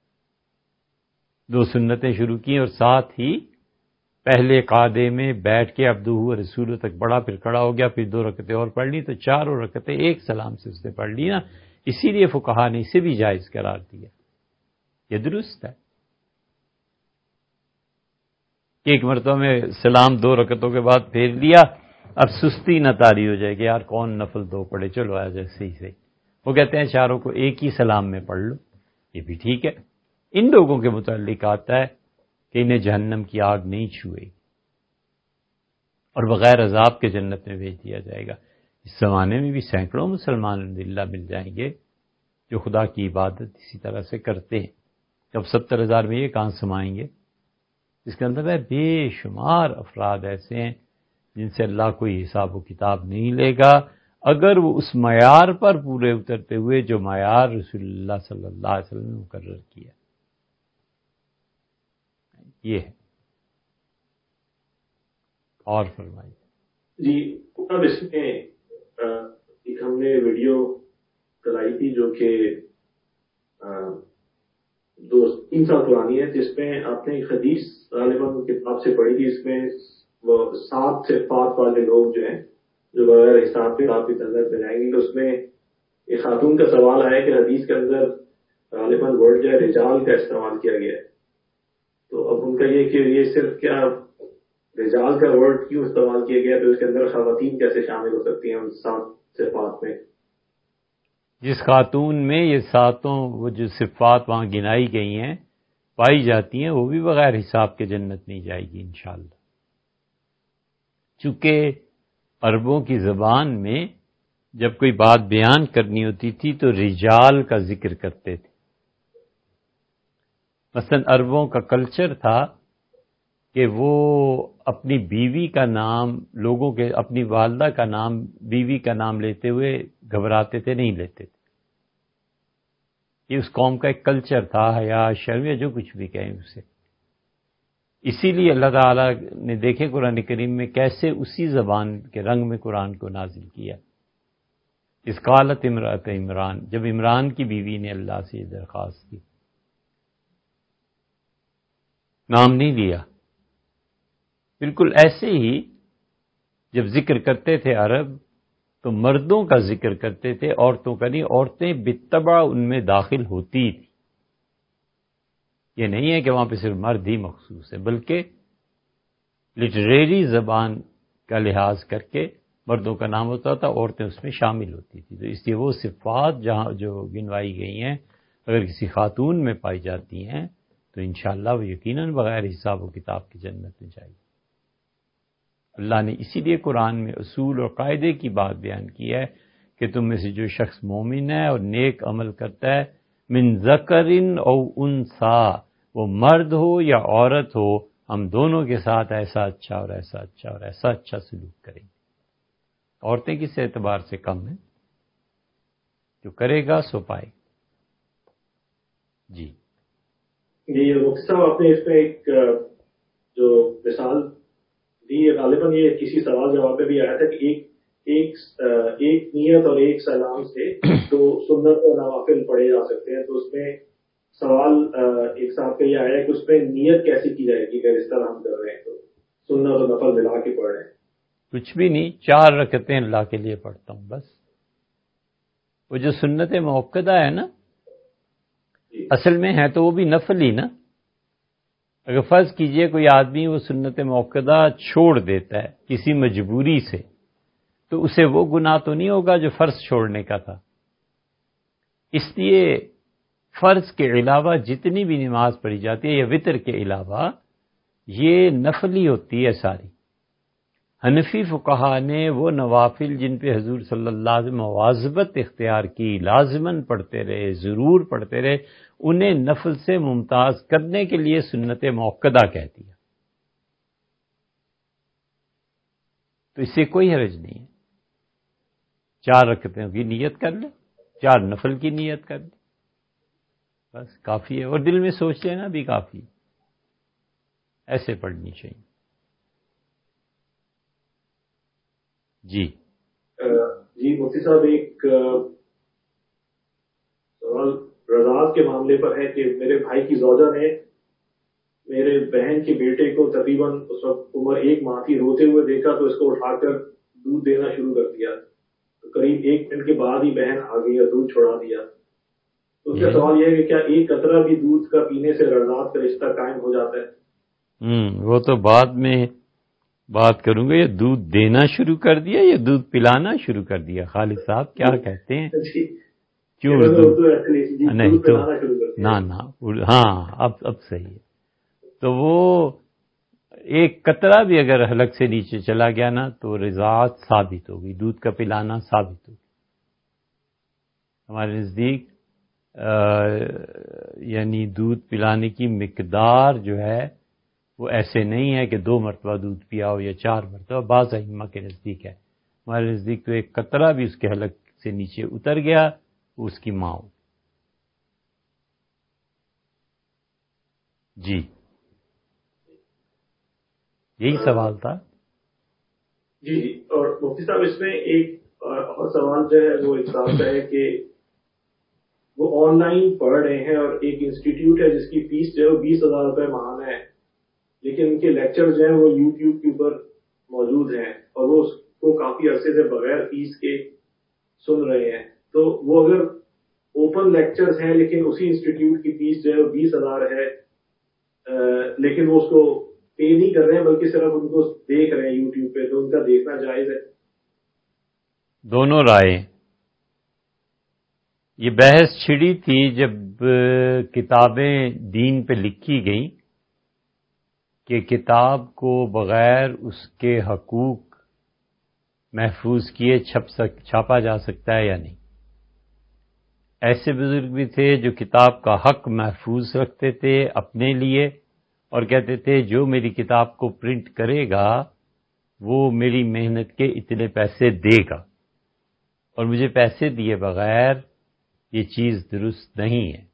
2 سنتیں شروع کی اور ساتھ ہی پہلے قعدے میں بیٹھ کے عبدہ و رسولہ تک پڑھا، پھر کھڑا ہو گیا، پھر 2 رکعتیں اور پڑھ لی، تو 4 رکعتیں ایک سلام سے اس نے پڑھ لی نا۔ اسی لیے فقہا نے اسے بھی جائز قرار دیا، یہ درست ہے کہ ایک مرتبہ میں سلام 2 رکعتوں کے بعد پھیر لیا، اب سستی نہ طاری ہو جائے کہ یار کون نفل 2 پڑھے، چلو آ جائے صحیح، وہ کہتے ہیں چاروں کو ایک ہی سلام میں پڑھ لو، یہ بھی ٹھیک ہے۔ ان لوگوں کے متعلق آتا ہے کہ انہیں جہنم کی آگ نہیں چھوئے گی اور بغیر عذاب کے جنت میں بھیج دیا جائے گا۔ اس زمانے میں بھی سینکڑوں مسلمان الحمدللہ مل جائیں گے جو خدا کی عبادت اسی طرح سے کرتے ہیں۔ اب 70,000 میں یہ کہاں سمائیں گے؟ اس کے اندر ہے بے شمار افراد ایسے ہیں جن سے اللہ کوئی حساب و کتاب نہیں لے گا، اگر وہ اس معیار پر پورے اترتے ہوئے جو معیار رسول اللہ صلی اللہ علیہ وسلم نے مقرر کیا۔ یہ ہے، اور فرمائیے۔ جی اب اس میں ایک ہم نے ویڈیو کرائی تھی جو کہ 2-3 سال پرانی ہے، جس میں آپ نے ایک حدیث غالباً کتاب سے پڑھی تھی، اس میں وہ 7 صفات والے لوگ جو ہیں جو بغیر حساب کتاب کی جنت میں جائیں گے، تو اس میں ایک خاتون کا سوال آیا کہ حدیث کے اندر غالباً ورڈ جو ہے رجال کا استعمال کیا گیا ہے، تو اب ان کا یہ کہ یہ صرف کیا رجال کا ورڈ کیوں استعمال کیا گیا، تو اس کے اندر خواتین کیسے شامل ہو سکتی ہیں ان 7 صفات میں؟ جس خاتون میں یہ 7 وہ جو صفات وہاں گنائی گئی ہیں پائی جاتی ہیں، وہ بھی بغیر حساب کے جنت نہیں جائے گی انشاءاللہ۔ چونکہ عربوں کی زبان میں جب کوئی بات بیان کرنی ہوتی تھی تو رجال کا ذکر کرتے تھے۔ مثلا عربوں کا کلچر تھا کہ وہ اپنی بیوی کا نام لوگوں کے، اپنی والدہ کا نام بیوی کا نام لیتے ہوئے گھبراتے تھے، نہیں لیتے تھے۔ یہ اس قوم کا ایک کلچر تھا، حیا، شرم، یا جو کچھ بھی کہیں اسے۔ اسی لیے اللہ تعالیٰ نے دیکھے قرآن کریم میں کیسے اسی زبان کے رنگ میں قرآن کو نازل کیا۔ اس قالت امرأۃ عمران، جب عمران کی بیوی نے اللہ سے یہ درخواست کی، نام نہیں لیا۔ بالکل ایسے ہی جب ذکر کرتے تھے عرب تو مردوں کا ذکر کرتے تھے، عورتوں کا نہیں۔ عورتیں بالطبع ان میں داخل ہوتی تھی، یہ نہیں ہے کہ وہاں پہ صرف مرد ہی مخصوص ہے، بلکہ لٹریری زبان کا لحاظ کر کے مردوں کا نام ہوتا تھا، عورتیں اس میں شامل ہوتی تھی۔ تو اس لیے وہ صفات جہاں جو گنوائی گئی ہیں اگر کسی خاتون میں پائی جاتی ہیں تو انشاءاللہ وہ یقیناً بغیر حساب و کتاب کی جنت میں جائے گی۔ اللہ نے اسی لیے قرآن میں اصول اور قاعدے کی بات بیان کی ہے کہ تم میں سے جو شخص مومن ہے اور نیک عمل کرتا ہے، من ذکر او انثی، وہ مرد ہو یا عورت ہو، ہم دونوں کے ساتھ ایسا اچھا اور ایسا اچھا اور ایسا اچھا سلوک کریں گے۔ عورتیں کس اعتبار سے کم ہیں؟ جو کرے گا سو پائے گا۔ جی یہ مفتی صاحب آپ نے اس میں ایک جو مثال دی، غالباً یہ کسی سوال جواب میں بھی آیا تھا کہ ایک نیت اور ایک سلام سے 2 سنت اور نوافل پڑھے جا سکتے ہیں، تو اس میں سوال ایک صاحب کا یہ آیا ہے کہ اس پہ نیت کیسی کی جائے گی اگر اس طرح ہم کر رہے ہیں تو سنت و نفل ملا کے پڑھ رہے ہیں؟ کچھ بھی نہیں، 4 رکعتیں اللہ کے لیے پڑھتا ہوں بس. وہ جو سنت موقدہ ہے نا، اصل میں ہے تو وہ بھی نفل ہی نا. اگر فرض کیجئے کوئی آدمی وہ سنت موقدہ چھوڑ دیتا ہے کسی مجبوری سے، تو اسے وہ گناہ تو نہیں ہوگا جو فرض چھوڑنے کا تھا. اس لیے فرض کے علاوہ جتنی بھی نماز پڑھی جاتی ہے یا وتر کے علاوہ، یہ نفلی ہوتی ہے ساری. حنفی فقہا نے وہ نوافل جن پہ حضور صلی اللہ علیہ وسلم مواظبت اختیار کی، لازماً پڑھتے رہے، ضرور پڑھتے رہے، انہیں نفل سے ممتاز کرنے کے لیے سنت موقدہ کہہ دیا. تو اس سے کوئی حرج نہیں ہے. 4 رکعتوں کی نیت کر لے، 4 نفل کی نیت کر لے، بس کافی ہے. اور دل میں سوچ لینا بھی کافی ہے. ایسے پڑھنی چاہیے. جی جی مفتی صاحب، ایک سوال رضاعت کے معاملے پر ہے کہ میرے بھائی کی زوجہ نے میرے بہن کے بیٹے کو تقریباً اس وقت عمر 1 ماہ کی روتے ہوئے دیکھا تو اس کو اٹھا کر دودھ دینا شروع کر دیا. تو قریب 1 منٹ کے بعد ہی بہن آ گئی اور دودھ چھوڑا دیا. تو اس کا سوال یہ ہے کہ کیا ایک قطرہ بھی دودھ کا پینے سے رضاعت کا رشتہ قائم ہو جاتا ہے؟ وہ تو بعد میں بات کروں گا. یہ دودھ دینا شروع کر دیا یا دودھ پلانا شروع کر دیا؟ خالد صاحب کیا کہتے ہیں؟ کیوں نہیں تو نہ ہاں اب صحیح ہے. تو وہ ایک قطرہ بھی اگر حلق سے نیچے چلا گیا نا تو رضاعت ثابت ہوگی، دودھ کا پلانا ثابت ہوگی. ہمارے نزدیک یعنی دودھ پلانے کی مقدار جو ہے وہ ایسے نہیں ہے کہ 2 مرتبہ دودھ پیا ہو یا 4 مرتبہ. بعض ائمہ کے نزدیک ہے، ہمارے نزدیک تو ایک قطرہ بھی اس کے حلق سے نیچے اتر گیا وہ اس کی ماں ہو. جی یہی سوال تھا. جی اور مفتی صاحب اس میں ایک اور سوال جو ہے وہ ایک صاحب کا ہے کہ وہ آن لائن پڑھ رہے ہیں اور ایک انسٹیٹیوٹ ہے جس کی فیس جو ہے وہ 20,000 روپے ماہانہ ہے، لیکن ان کے لیکچر جو ہیں وہ یوٹیوب کے اوپر موجود ہیں اور وہ اس کو کافی عرصے سے بغیر فیس کے سن رہے ہیں. تو وہ اگر اوپن لیکچرز ہیں لیکن اسی انسٹیٹیوٹ کی فیس جو ہے وہ 20,000 ہے، لیکن وہ اس کو پے نہیں کر رہے ہیں بلکہ صرف ان کو دیکھ رہے ہیں یوٹیوب پہ، تو ان کا دیکھنا جائز ہے؟ دونوں رائے. یہ بحث چھڑی تھی جب کتابیں دین پہ لکھی گئیں کہ کتاب کو بغیر اس کے حقوق محفوظ کیے چھاپا جا سکتا ہے یا نہیں. ایسے بزرگ بھی تھے جو کتاب کا حق محفوظ رکھتے تھے اپنے لیے اور کہتے تھے جو میری کتاب کو پرنٹ کرے گا وہ میری محنت کے اتنے پیسے دے گا، اور مجھے پیسے دیے بغیر یہ چیز درست نہیں ہے.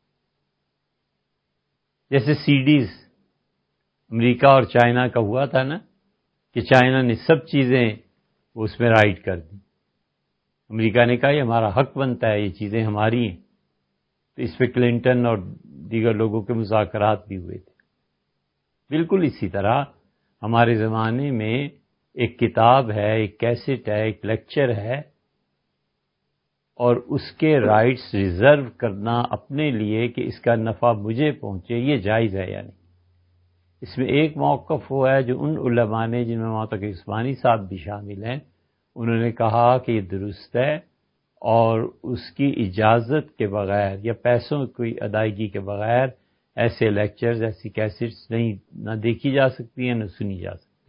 جیسے سی ڈیز امریکہ اور چائنا کا ہوا تھا نا کہ چائنا نے سب چیزیں اس میں رائٹ کر دی. امریکہ نے کہا یہ ہمارا حق بنتا ہے، یہ چیزیں ہماری ہیں. تو اس پہ کلنٹن اور دیگر لوگوں کے مذاکرات بھی ہوئے تھے. بالکل اسی طرح ہمارے زمانے میں ایک کتاب ہے، ایک کیسٹ ہے، ایک لیکچر ہے، اور اس کے رائٹس ریزرو کرنا اپنے لیے کہ اس کا نفع مجھے پہنچے، یہ جائز ہے یا نہیں. اس میں ایک موقف وہ ہے جو ان علماء نے، جن میں مولانا عثمانی صاحب بھی شامل ہیں، انہوں نے کہا کہ یہ درست ہے اور اس کی اجازت کے بغیر یا پیسوں کی ادائیگی کے بغیر ایسے لیکچرز، ایسی کیسٹس نہ دیکھی جا سکتی ہیں نہ سنی جا سکتی.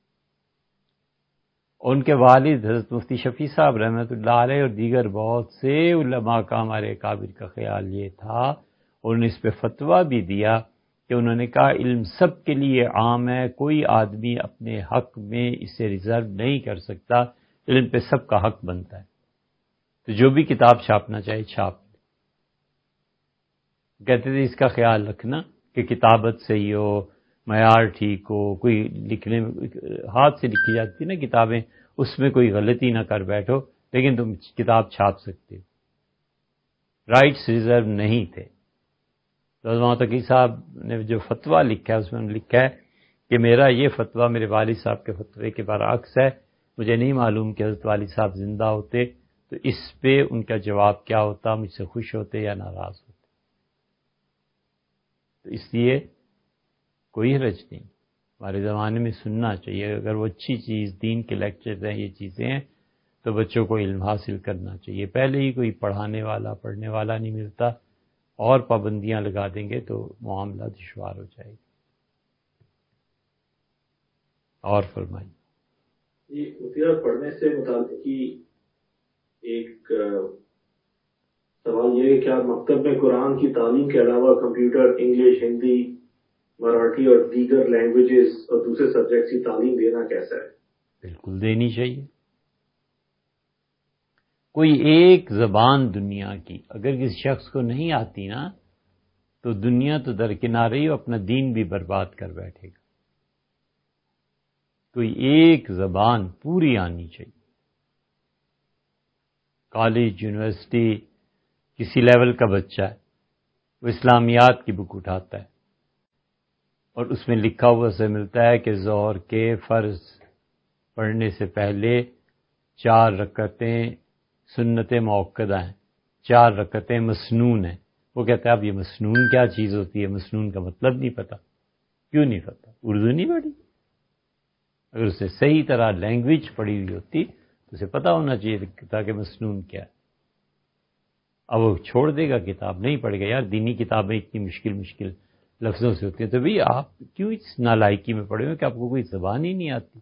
ان کے والد حضرت مفتی شفیع صاحب رحمۃ اللہ علیہ اور دیگر بہت سے علماء کا، ہمارے اکابر کا خیال یہ تھا، اور انہوں نے اس پہ فتویٰ بھی دیا کہ انہوں نے کہا علم سب کے لیے عام ہے، کوئی آدمی اپنے حق میں اسے ریزرو نہیں کر سکتا، علم پہ سب کا حق بنتا ہے. تو جو بھی کتاب چھاپنا چاہے چھاپ. کہتے تھے اس کا خیال رکھنا کہ کتابت صحیح ہو، معیار ٹھیک ہو، کوئی لکھنے میں ہاتھ سے لکھی جاتی نا کتابیں، اس میں کوئی غلطی نہ کر بیٹھو، لیکن تم کتاب چھاپ سکتے ہو. رائٹس ریزرو نہیں تھے. تو تقی صاحب نے جو فتویٰ لکھا ہے اس میں لکھا ہے کہ میرا یہ فتویٰ میرے والد صاحب کے فتوے کے برعکس ہے، مجھے نہیں معلوم کہ حضرت والد صاحب زندہ ہوتے تو اس پہ ان کا جواب کیا ہوتا، مجھ سے خوش ہوتے یا ناراض ہوتے۔ تو اس لیے کوئی حرج نہیں، ہمارے زمانے میں سننا چاہیے، اگر وہ اچھی چیز دین کے لیکچرز ہیں، یہ چیزیں ہیں تو بچوں کو علم حاصل کرنا چاہیے۔ پہلے ہی کوئی پڑھانے والا پڑھنے والا نہیں ملتا اور پابندیاں لگا دیں گے تو معاملہ دشوار ہو جائے گا۔ اور فرمائیں۔ جی مفتی، پڑھنے سے متعلق کی ایک سوال یہ ہے کہ آپ مکتب میں قرآن کی تعلیم کے علاوہ کمپیوٹر، انگلش، ہندی، مراٹھی اور دیگر لینگویجز اور دوسرے سبجیکٹس کی تعلیم دینا کیسا ہے؟ بالکل دینی چاہیے۔ کوئی ایک زبان دنیا کی اگر کسی شخص کو نہیں آتی نا تو دنیا تو درکنارے ہی اپنا دین بھی برباد کر بیٹھے گا۔ کوئی ایک زبان پوری آنی چاہیے۔ کالج، یونیورسٹی، کسی لیول کا بچہ ہے وہ اسلامیات کی بک اٹھاتا ہے اور اس میں لکھا ہوا سے ملتا ہے کہ ظہر کے فرض پڑھنے سے پہلے 4 رکعتیں سنت موقدہ ہیں، 4 رکعتیں مسنون ہیں۔ وہ کہتا ہے اب یہ مسنون کیا چیز ہوتی ہے؟ مسنون کا مطلب نہیں پتا۔ کیوں نہیں پتا؟ اردو نہیں پڑھی؟ اگر اسے صحیح طرح لینگویج پڑھی ہوئی ہوتی تو اسے پتا ہونا چاہیے تھا کہ مسنون کیا ہے۔ اب وہ چھوڑ دے گا، کتاب نہیں پڑھے گا۔ یار دینی کتابیں اتنی مشکل لفظوں سے ہوتی ہیں، تو بھی آپ کیوں اس نالائکی میں پڑھے ہوئے کہ آپ کو کوئی زبان ہی نہیں آتی؟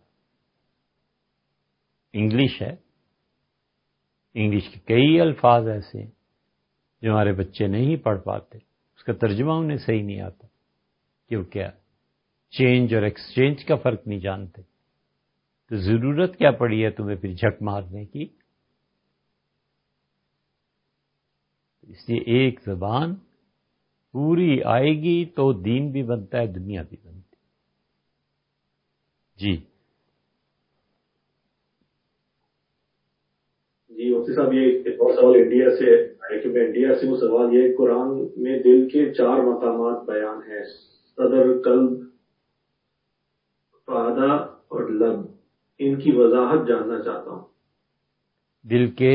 انگلش ہے، انگلش کے کئی الفاظ ایسے ہیں جو ہمارے بچے نہیں پڑھ پاتے، اس کا ترجمہ انہیں صحیح نہیں آتا۔ کیوں؟ کیا چینج اور ایکسچینج کا فرق نہیں جانتے، تو ضرورت کیا پڑی ہے تمہیں پھر جھک مارنے کی؟ اس لیے ایک زبان پوری آئے گی تو دین بھی بنتا ہے، دنیا بھی بنتی۔ جی جی مفتی صاحب، یہ ایک اور سوال انڈیا سے ہے کہ میں انڈیا سے ہوں۔ سوال یہ قرآن میں دل کے 4 مقامات بیان ہیں، صدر، قلب، فؤادہ اور لب، ان کی وضاحت جاننا چاہتا ہوں۔ دل کے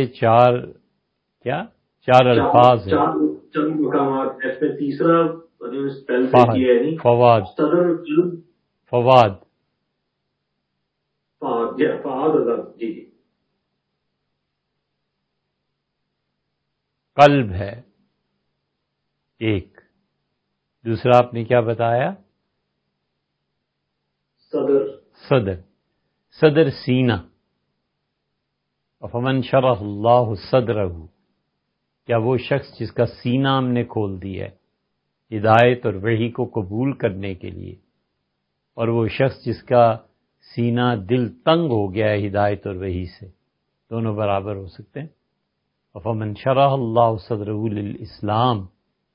4 الفاظ ہیں۔ 4 مقامات، اس میں تیسرا اسپیل سے کیا ہے نہیں، فواد، صدر، قلب، فواد، فؤاد اور لب۔ جی جی قلب ہے ایک، دوسرا آپ نے کیا بتایا؟ صدر سینہ۔ فمن شرح اللہ صدرہ، کیا وہ شخص جس کا سینہ ہم نے کھول دیا ہے ہدایت اور وحی کو قبول کرنے کے لیے، اور وہ شخص جس کا سینہ دل تنگ ہو گیا ہے ہدایت اور وحی سے، دونوں برابر ہو سکتے ہیں؟ فمن شرح اللہ صدرہ للاسلام،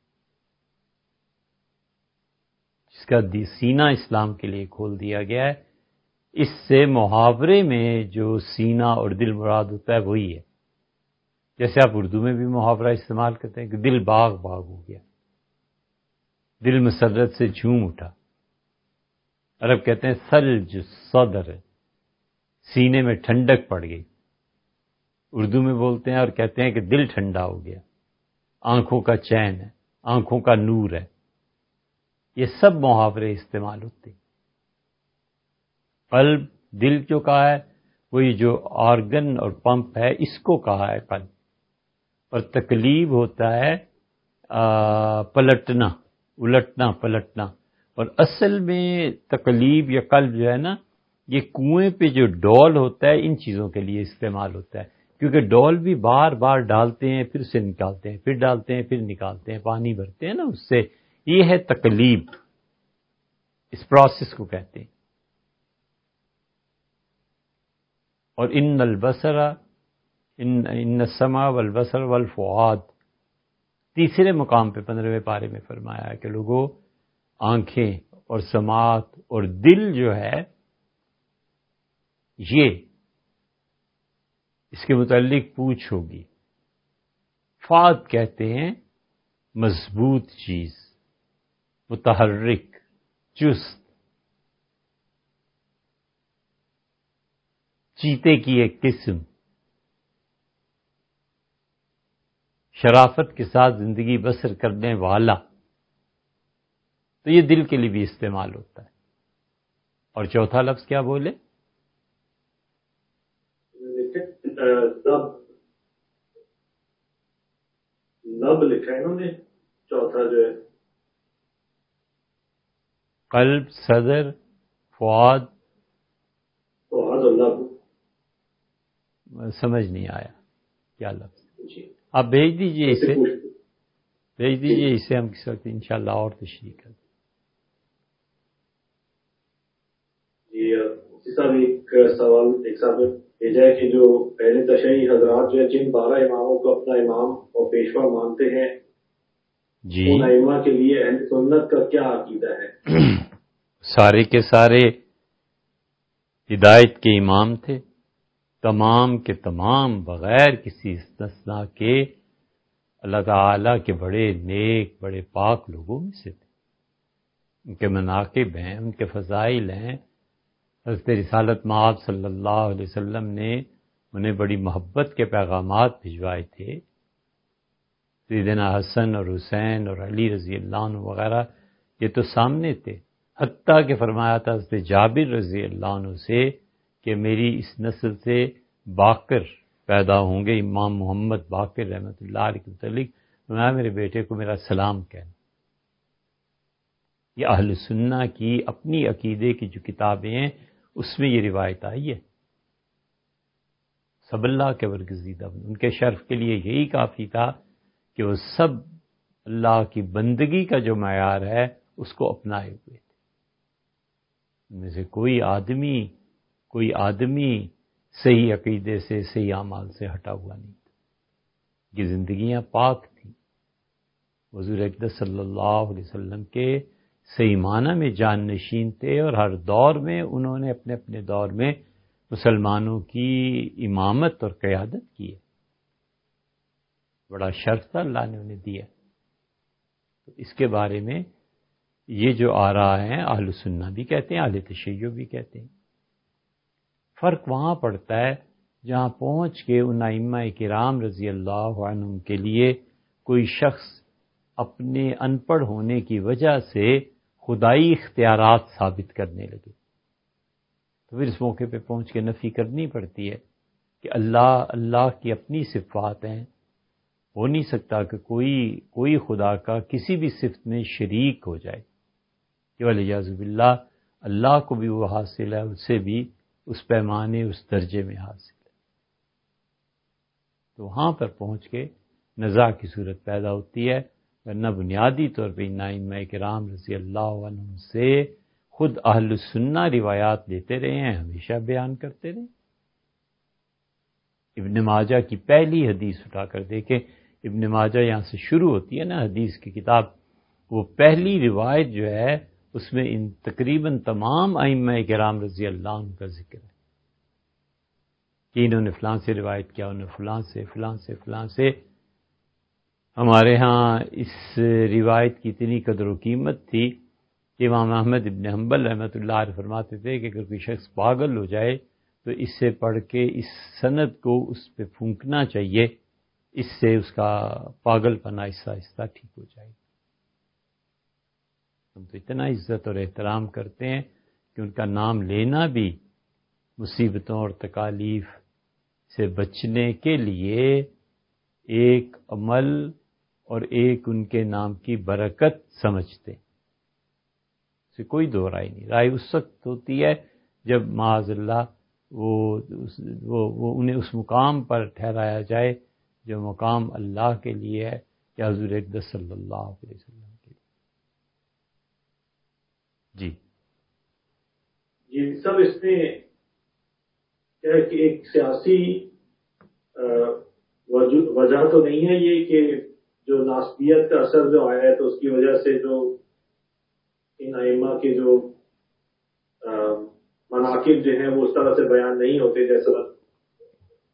جس کا سینہ اسلام کے لیے کھول دیا گیا ہے۔ اس سے محاورے میں جو سینہ اور دل مراد ہوتا ہے وہی ہے، جیسے آپ اردو میں بھی محاورہ استعمال کرتے ہیں کہ دل باغ باغ ہو گیا، دل مسرت سے جھوم اٹھا۔ عرب کہتے ہیں ثلج صدر، سینے میں ٹھنڈک پڑ گئی۔ اردو میں بولتے ہیں اور کہتے ہیں کہ دل ٹھنڈا ہو گیا، آنکھوں کا چین ہے، آنکھوں کا نور ہے۔ یہ سب محاورے استعمال ہوتے ہیں۔ قلب، دل جو کہا ہے وہی جو آرگن اور پمپ ہے اس کو کہا ہے قلب، اور تقلیب ہوتا ہے پلٹنا، الٹنا پلٹنا، اور اصل میں تقلیب یا قلب جو ہے نا، یہ کنویں پہ جو ڈول ہوتا ہے ان چیزوں کے لیے استعمال ہوتا ہے، کیونکہ ڈول بھی بار بار ڈالتے ہیں پھر سے نکالتے ہیں، پھر ڈالتے ہیں پھر نکالتے ہیں، پانی بھرتے ہیں نا اس سے، یہ ہے تقلیب، اس پروسیس کو کہتے ہیں۔ اور ان البصر، ان السمع والبصر والفؤاد، تیسرے مقام پہ 15ویں پارے میں فرمایا ہے کہ لوگوں، آنکھیں اور سماعت اور دل جو ہے یہ اس کے متعلق پوچھ ہوگی۔ فؤاد کہتے ہیں مضبوط چیز، متحرک، چست، چیتے کی ایک قسم، شرافت کے ساتھ زندگی بسر کرنے والا، تو یہ دل کے لیے بھی استعمال ہوتا ہے۔ اور چوتھا لفظ کیا بولے؟ لب لکھا ہے انہوں نے، چوتھا جو ہے قلب، صدر، فؤاد اور لب، سمجھ نہیں آیا کیا لفظ۔ جی آپ بھیج دیجئے اسے، بھیج جی دیجئے اسے، ہم کس وقت انشاءاللہ اور تشریح کریں۔ جی صاحب ایک سوال ایک صاحب نے بھیجا ہے کہ جو پہلے تشیعی حضرات جو ہے جن 12 اماموں کو اپنا امام اور پیشوا مانتے ہیں، جی ان ائمہ کے لیے اہل سنت کا کیا عقیدہ ہے؟ سارے کے سارے ہدایت کے امام تھے، تمام کے تمام بغیر کسی استثناء کے اللہ تعالیٰ کے بڑے نیک، بڑے پاک لوگوں میں سے تھے۔ ان کے مناقب ہیں، ان کے فضائل ہیں۔ حضرت رسالت مآب صلی اللہ علیہ وسلم نے انہیں بڑی محبت کے پیغامات بھجوائے تھے۔ سیدنا حسن اور حسین اور علی رضی اللہ عنہ وغیرہ یہ تو سامنے تھے، حتیٰ کہ فرمایا تھا حضرت جابر رضی اللہ عنہ سے کہ میری اس نسل سے باقر پیدا ہوں گے، امام محمد باقر رحمۃ اللہ علیہ کے متعلق، فرمایا میرے بیٹے کو میرا سلام کہنا۔ یہ اہل سنہ کی اپنی عقیدے کی جو کتابیں ہیں اس میں یہ روایت آئی ہے۔ سب اللہ کے برگزیدہ، ان کے شرف کے لیے یہی کافی تھا کہ وہ سب اللہ کی بندگی کا جو معیار ہے اس کو اپنائے ہوئے تھے۔ ان میں سے کوئی آدمی صحیح عقیدے سے، صحیح اعمال سے ہٹا ہوا نہیں تھا۔ یہ زندگیاں پاک تھیں، حضور اقدس صلی اللہ علیہ وسلم کے صحیح معنی میں جان نشین تھے، اور ہر دور میں انہوں نے اپنے اپنے دور میں مسلمانوں کی امامت اور قیادت کی ہے۔ بڑا شرف تھا اللہ نے انہیں دیا۔ تو اس کے بارے میں یہ جو آراء ہیں اہل سنہ بھی کہتے ہیں، اہل تشیع بھی کہتے ہیں۔ فرق وہاں پڑتا ہے جہاں پہنچ کے ان ائمہ کرام رضی اللہ عنہم کے لیے کوئی شخص اپنے ان پڑھ ہونے کی وجہ سے خدائی اختیارات ثابت کرنے لگے، تو پھر اس موقع پہ پہنچ کے نفی کرنی پڑتی ہے کہ اللہ کی اپنی صفات ہیں، ہو نہیں سکتا کہ کوئی خدا کا کسی بھی صفت میں شریک ہو جائے، کہ والعیاذ باللہ اللہ کو بھی وہ حاصل ہے، اسے بھی اس پیمانے، اس درجے میں حاصل ہے۔ تو وہاں پر پہنچ کے نزاع کی صورت پیدا ہوتی ہے، ورنہ بنیادی طور پہ ائمہ کرام رضی اللہ عنہم سے خود اہل سنہ روایات لیتے رہے ہیں، ہمیشہ بیان کرتے رہے۔ ابن ماجہ کی پہلی حدیث اٹھا کر دیکھیں، ابن ماجہ یہاں سے شروع ہوتی ہے نا حدیث کی کتاب، وہ پہلی روایت جو ہے اس میں ان تقریباً تمام ائمہ کرام رضی اللہ عنہ کا ذکر ہے کہ انہوں نے فلاں سے روایت کیا، انہوں نے فلاں سے۔ ہمارے ہاں اس روایت کی اتنی قدر و قیمت تھی کہ امام احمد ابن حنبل رحمۃ اللہ علیہ فرماتے تھے کہ اگر کوئی شخص پاگل ہو جائے تو اس سے پڑھ کے اس سند کو اس پہ پھونکنا چاہیے، اس سے اس کا پاگل پنا آہستہ آہستہ ٹھیک ہو جائے۔ ہم تو اتنا عزت اور احترام کرتے ہیں کہ ان کا نام لینا بھی مصیبتوں اور تکالیف سے بچنے کے لیے ایک عمل اور ایک ان کے نام کی برکت سمجھتے ہیں۔ سے کوئی دو رائے نہیں، رائے اس وقت ہوتی ہے جب معاذ اللہ وہ انہیں اس مقام پر ٹھہرایا جائے جو مقام اللہ کے لیے ہے یا حضور اقدس صلی اللہ علیہ وسلم کے لیے۔ جی یہ سب اس میں کیا ہے کہ ایک سیاسی وجہ تو نہیں ہے یہ کہ جو ناسبیت کا اثر جو آیا ہے تو اس کی وجہ سے جو ان ائمہ کے جو مناقب جو ہیں وہ اس طرح سے بیان نہیں ہوتے جیسا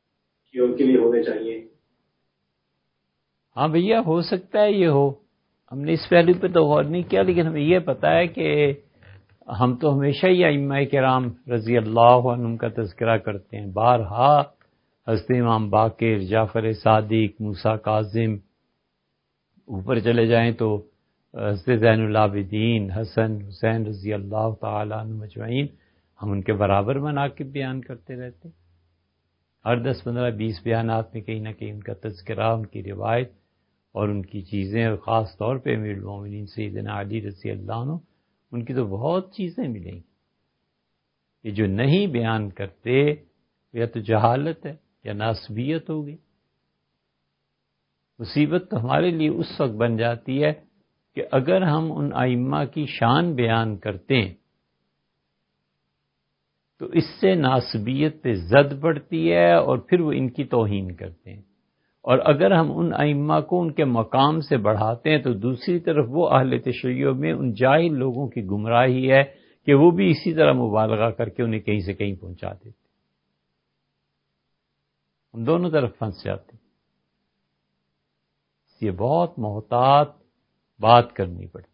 کہ ان کے لیے ہونے چاہیے؟ ہاں بھیا، ہو سکتا ہے یہ ہو، ہم نے اس پہلو پہ تو غور نہیں کیا، لیکن ہمیں یہ پتہ ہے کہ ہم تو ہمیشہ ہی ائمہ کرام رضی اللہ عنہم کا تذکرہ کرتے ہیں، بارہا حضرت امام باقر، جعفر صادق، موسیٰ کاظم، اوپر چلے جائیں تو حضرت زین العابدین، حسن، حسین رضی اللہ تعالیٰ عنہ مجمعین، ہم ان کے برابر مناقب بیان کرتے رہتے ہیں۔ ہر 10 15 20 بیانات میں کہیں نہ کہیں ان کا تذکرہ، ان کی روایت اور ان کی چیزیں، اور خاص طور پہ امیر المومنین سیدنا علی رضی اللہ عنہ، ان کی تو بہت چیزیں ملیں گی۔ یہ جو نہیں بیان کرتے یا تو جہالت ہے یا ناسبیت ہوگی۔ مصیبت تو ہمارے لیے اس وقت بن جاتی ہے کہ اگر ہم ان ائمہ کی شان بیان کرتے ہیں تو اس سے ناسبیت پہ زد پڑتی ہے اور پھر وہ ان کی توہین کرتے ہیں، اور اگر ہم ان ائمہ کو ان کے مقام سے بڑھاتے ہیں تو دوسری طرف وہ اہل تشیع میں ان جاہل لوگوں کی گمراہی ہے کہ وہ بھی اسی طرح مبالغہ کر کے انہیں کہیں سے کہیں پہنچا دیتے، ہم دونوں طرف پھنس جاتے ہیں۔ یہ بہت محتاط بات کرنی پڑتی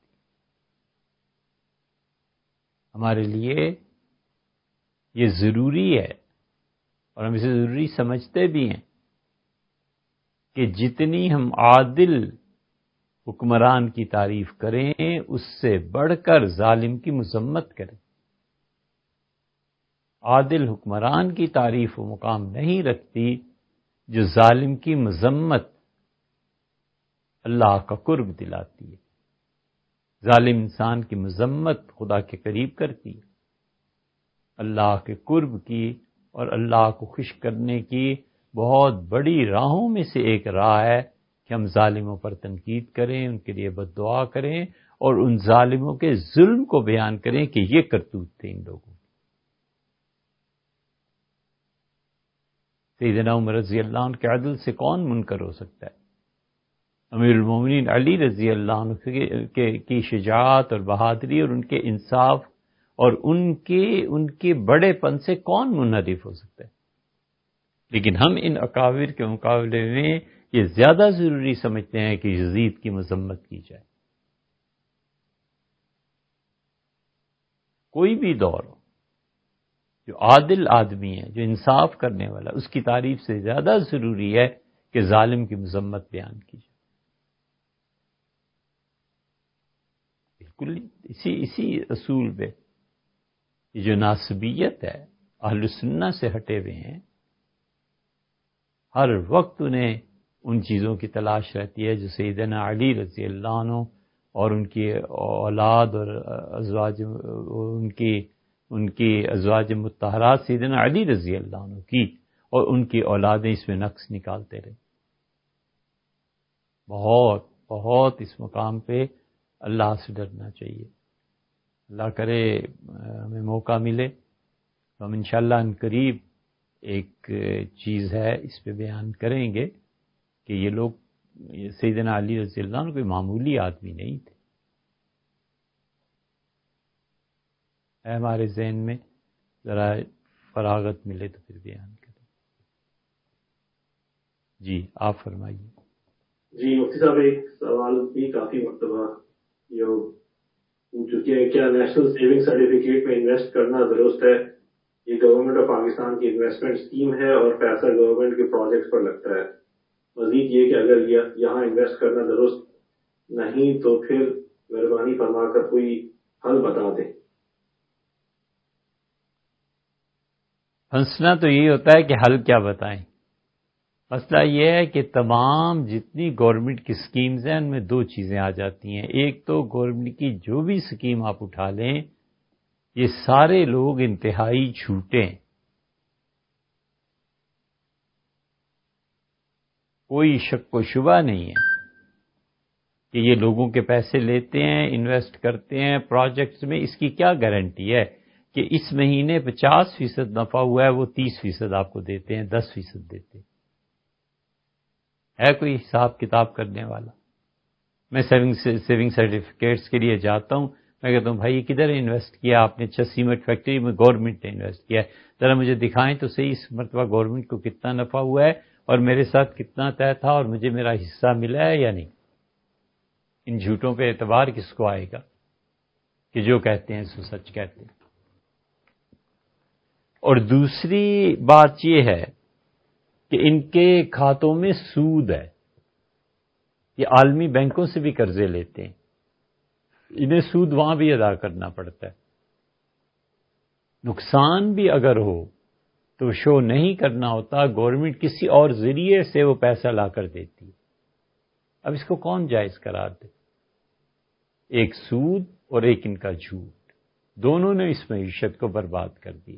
ہمارے لیے، یہ ضروری ہے اور ہم اسے ضروری سمجھتے بھی ہیں کہ جتنی ہم عادل حکمران کی تعریف کریں اس سے بڑھ کر ظالم کی مذمت کریں۔ عادل حکمران کی تعریف و مقام نہیں رکھتی جو ظالم کی مذمت اللہ کا قرب دلاتی ہے۔ ظالم انسان کی مذمت خدا کے قریب کرتی ہے، اللہ کے قرب کی اور اللہ کو خوش کرنے کی بہت بڑی راہوں میں سے ایک راہ ہے کہ ہم ظالموں پر تنقید کریں، ان کے لیے بد دعا کریں اور ان ظالموں کے ظلم کو بیان کریں کہ یہ کرتوت تھے ان لوگوں۔ سیدنا عمر رضی اللہ عنہ کے عدل سے کون منکر ہو سکتا ہے؟ امیر المومنین علی رضی اللہ عنہ کی شجاعت اور بہادری اور ان کے انصاف اور ان کے بڑے پن سے کون منحرف ہو سکتا ہے؟ لیکن ہم ان اکابر کے مقابلے میں یہ زیادہ ضروری سمجھتے ہیں کہ یزید کی مذمت کی جائے۔ کوئی بھی دور ہو، جو عادل آدمی ہے، جو انصاف کرنے والا، اس کی تعریف سے زیادہ ضروری ہے کہ ظالم کی مذمت بیان کی جائے۔ بالکل اسی اصول پہ یہ جو ناسبیت ہے، اہل سنہ سے ہٹے ہوئے ہیں، ہر وقت انہیں ان چیزوں کی تلاش رہتی ہے جو سیدنا علی رضی اللہ عنہ اور ان کی اولاد اور ازواج، ان کی ازواج مطہرات سیدنا علی رضی اللہ عنہ کی اور ان کی اولادیں اس میں نقص نکالتے رہے۔ بہت بہت اس مقام پہ اللہ سے ڈرنا چاہیے۔ اللہ کرے ہمیں موقع ملے تو ہم انشاءاللہ ان قریب ایک چیز ہے اس پہ بیان کریں گے کہ یہ لوگ سیدنا علی رضی اللہ عنہ کوئی معمولی آدمی نہیں تھے۔ ہمارے ذہن میں ذرا فراغت ملے تو پھر بیان کریں۔ جی آپ فرمائیے۔ جی مفتی صاحب، ایک سوال بھی کافی مرتبہ جو پوچھ چکے ہیں، کیا نیشنل سیونگ سرٹیفکیٹ میں انویسٹ کرنا درست ہے؟ یہ گورنمنٹ آف پاکستان کی انویسٹمنٹ اسکیم ہے اور پیسہ گورنمنٹ کے پروجیکٹس پر لگتا ہے۔ مزید یہ کہ اگر یہاں انویسٹ کرنا درست نہیں تو پھر مہربانی فرما کر کوئی حل بتا دیں۔ مسئلہ تو یہ ہوتا ہے کہ حل کیا بتائیں۔ مسئلہ یہ ہے کہ تمام جتنی گورنمنٹ کی سکیمز ہیں ان میں دو چیزیں آ جاتی ہیں۔ ایک تو گورنمنٹ کی جو بھی سکیم آپ اٹھا لیں، یہ سارے لوگ انتہائی جھوٹے ہیں، کوئی شک و شبہ نہیں ہے کہ یہ لوگوں کے پیسے لیتے ہیں، انویسٹ کرتے ہیں پروجیکٹس میں۔ اس کی کیا گارنٹی ہے کہ اس مہینے 50% نفع ہوا ہے، وہ 30% آپ کو دیتے ہیں، 10% دیتے ہیں؟ ہے کوئی حساب کتاب کرنے والا؟ میں سیونگ سرٹیفکیٹس کے لیے جاتا ہوں، میں کہتا ہوں بھائی کدھر انویسٹ کیا آپ نے؟ سیمنٹ فیکٹری میں گورنمنٹ نے انویسٹ کیا ہے، ذرا مجھے دکھائیں تو صحیح اس مرتبہ گورنمنٹ کو کتنا نفع ہوا ہے اور میرے ساتھ کتنا طے تھا اور مجھے میرا حصہ ملا ہے یا نہیں۔ ان جھوٹوں پہ اعتبار کس کو آئے گا کہ جو کہتے ہیں سو سچ کہتے ہیں؟ اور دوسری بات یہ ہے کہ ان کے کھاتوں میں سود ہے، یہ عالمی بینکوں سے بھی قرضے لیتے ہیں، انہیں سود وہاں بھی ادا کرنا پڑتا ہے، نقصان بھی اگر ہو تو شو نہیں کرنا ہوتا، گورنمنٹ کسی اور ذریعے سے وہ پیسہ لا کر دیتی ہے۔ اب اس کو کون جائز قرار دے؟ ایک سود اور ایک ان کا جھوٹ، دونوں نے اس معیشت کو برباد کر دی۔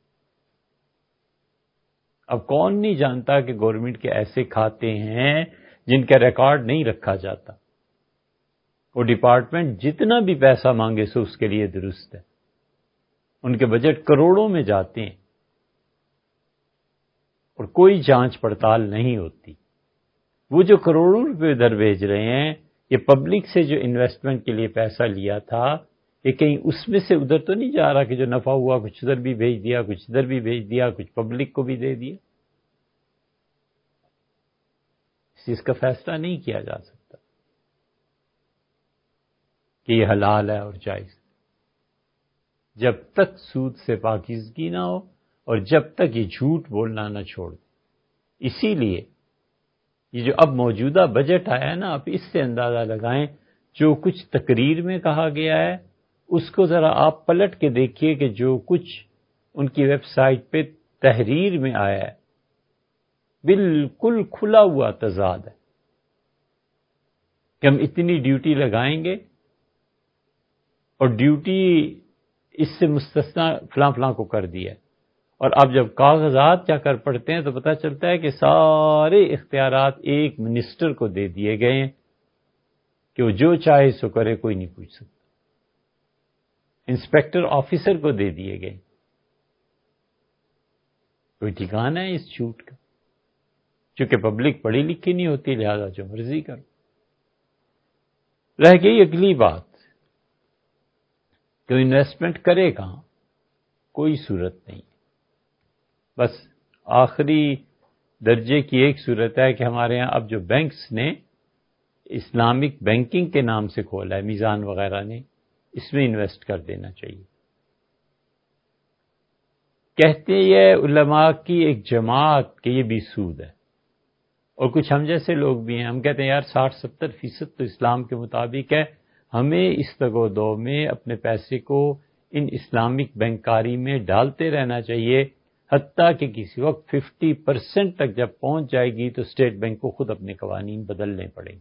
اب کون نہیں جانتا کہ گورنمنٹ کے ایسے کھاتے ہیں جن کا ریکارڈ نہیں رکھا جاتا، وہ ڈپارٹمنٹ جتنا بھی پیسہ مانگے سو اس کے لیے درست ہے، ان کے بجٹ کروڑوں میں جاتے ہیں اور کوئی جانچ پڑتال نہیں ہوتی۔ وہ جو کروڑوں روپے ادھر بھیج رہے ہیں، یہ پبلک سے جو انویسٹمنٹ کے لیے پیسہ لیا تھا، یہ کہیں اس میں سے ادھر تو نہیں جا رہا کہ جو نفع ہوا کچھ ادھر بھی بھیج دیا، کچھ ادھر بھی بھیج دیا، کچھ پبلک کو بھی دے دیا؟ اس چیز کا فیصلہ نہیں کیا جا سکتا کہ یہ حلال ہے اور جائز، جب تک سود سے پاکیزگی نہ ہو اور جب تک یہ جھوٹ بولنا نہ چھوڑ دے۔ اسی لیے یہ جو اب موجودہ بجٹ آیا ہے نا، آپ اس سے اندازہ لگائیں جو کچھ تقریر میں کہا گیا ہے اس کو ذرا آپ پلٹ کے دیکھیے کہ جو کچھ ان کی ویب سائٹ پہ تحریر میں آیا ہے بالکل کھلا ہوا تضاد ہے کہ ہم اتنی ڈیوٹی لگائیں گے اور ڈیوٹی اس سے مستثنا فلاں فلاں کو کر دیا ہے، اور اب جب کاغذات جا کر پڑھتے ہیں تو پتہ چلتا ہے کہ سارے اختیارات ایک منسٹر کو دے دیے گئے ہیں کہ وہ جو چاہے سو کرے، کوئی نہیں پوچھ سکتا، انسپیکٹر آفیسر کو دے دیے گئے۔ کوئی ٹھکانہ ہے اس جھوٹ کا؟ چونکہ پبلک پڑھی لکھی نہیں ہوتی لہذا جو مرضی کرو۔ رہ گئی اگلی بات کہ انویسٹمنٹ کرے کہاں؟ کوئی صورت نہیں، بس آخری درجے کی ایک صورت ہے کہ ہمارے ہاں اب جو بینکس نے اسلامک بینکنگ کے نام سے کھولا ہے، میزان وغیرہ نے، اس میں انویسٹ کر دینا چاہیے۔ کہتے یہ علماء کی ایک جماعت کہ یہ بھی سود ہے، اور کچھ ہم جیسے لوگ بھی ہیں، ہم کہتے ہیں یار 60-70% تو اسلام کے مطابق ہے، ہمیں اس تگ و دو میں اپنے پیسے کو ان اسلامک بینکاری میں ڈالتے رہنا چاہیے، حتیٰ کہ کسی وقت 50% تک جب پہنچ جائے گی تو اسٹیٹ بینک کو خود اپنے قوانین بدلنے پڑیں گے۔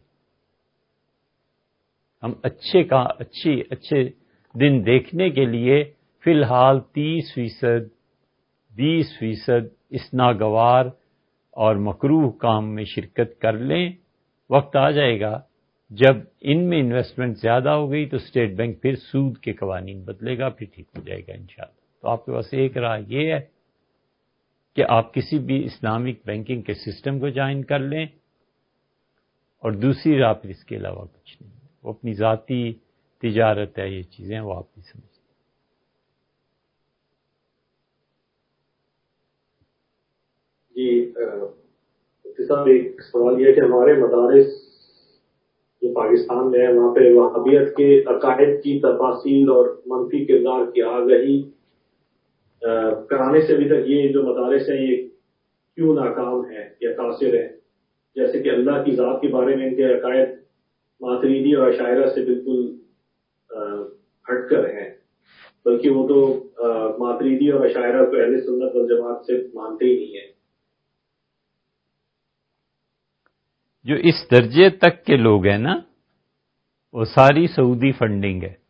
ہم اچھے دن دیکھنے کے لیے فی الحال 30%، 20% اس ناگوار اور مکروہ کام میں شرکت کر لیں۔ وقت آ جائے گا جب ان میں انویسٹمنٹ زیادہ ہو گئی تو اسٹیٹ بینک پھر سود کے قوانین بدلے گا، پھر ٹھیک ہو جائے گا انشاءاللہ۔ تو آپ کے پاس ایک راہ یہ ہے کہ آپ کسی بھی اسلامک بینکنگ کے سسٹم کو جوائن کر لیں، اور دوسری راہ پھر اس کے علاوہ کچھ نہیں، وہ اپنی ذاتی تجارت ہے، یہ چیزیں وہ آپ بھی سمجھیں۔ جی صاحب، ایک سوال یہ ہے کہ ہمارے مدارس جو پاکستان میں ہے وہاں پہ وہابیت کے عقائد کی تفاصیل اور منفی کردار کی آگہی کرانے سے ابھی تک یہ جو مدارس ہیں یہ کیوں ناکام ہیں یا قاصر ہیں؟ جیسے کہ اللہ کی ذات کے بارے میں ان کے عقائد ماتریدی اور عشائرہ سے بالکل ہٹ کر ہیں، بلکہ وہ تو ماتریدی اور عشائرہ کو اہل سنت والجماعت سے مانتے ہی نہیں ہیں۔ جو اس درجے تک کے لوگ ہیں نا، وہ ساری سعودی فنڈنگ ہے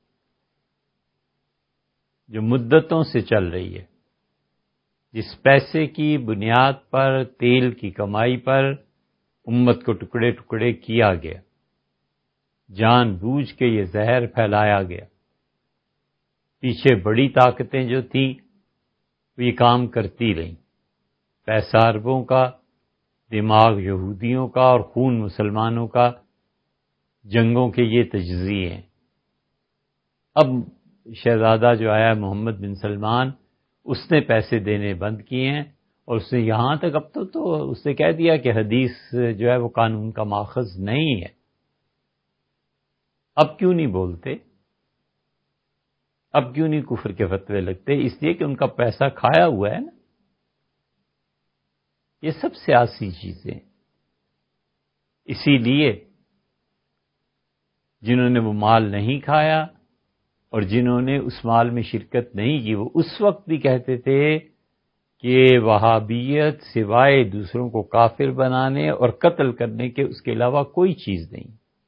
جو مدتوں سے چل رہی ہے، جس پیسے کی بنیاد پر، تیل کی کمائی پر امت کو ٹکڑے ٹکڑے کیا گیا، جان بوجھ کے یہ زہر پھیلایا گیا۔ پیچھے بڑی طاقتیں جو تھیں وہ یہ کام کرتی رہیں، پیسہ عربوں کا، دماغ یہودیوں کا اور خون مسلمانوں کا، جنگوں کے یہ تجزیے ہیں۔ اب شہزادہ جو آیا محمد بن سلمان، اس نے پیسے دینے بند کیے ہیں، اور اس نے یہاں تک اب تو اس نے کہہ دیا کہ حدیث جو ہے وہ قانون کا ماخذ نہیں ہے۔ اب کیوں نہیں بولتے؟ اب کیوں نہیں کفر کے فتوے لگتے؟ اس لیے کہ ان کا پیسہ کھایا ہوا ہے نا. یہ سب سیاسی چیزیں. اسی لیے جنہوں نے وہ مال نہیں کھایا اور جنہوں نے اس مال میں شرکت نہیں کی، وہ اس وقت بھی کہتے تھے کہ وہابیت سوائے دوسروں کو کافر بنانے اور قتل کرنے کے اس کے علاوہ کوئی چیز نہیں.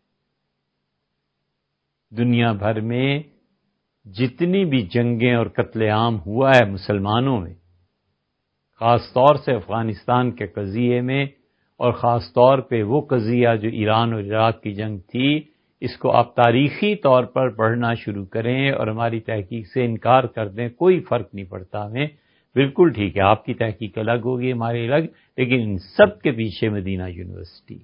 دنیا بھر میں جتنی بھی جنگیں اور قتل عام ہوا ہے مسلمانوں میں، خاص طور سے افغانستان کے قضیے میں، اور خاص طور پہ وہ قضیہ جو ایران اور عراق کی جنگ تھی، اس کو آپ تاریخی طور پر پڑھنا شروع کریں اور ہماری تحقیق سے انکار کر دیں، کوئی فرق نہیں پڑتا ہمیں. بالکل ٹھیک ہے، آپ کی تحقیق الگ ہوگی، ہماری الگ، لیکن ان سب کے پیچھے مدینہ یونیورسٹی،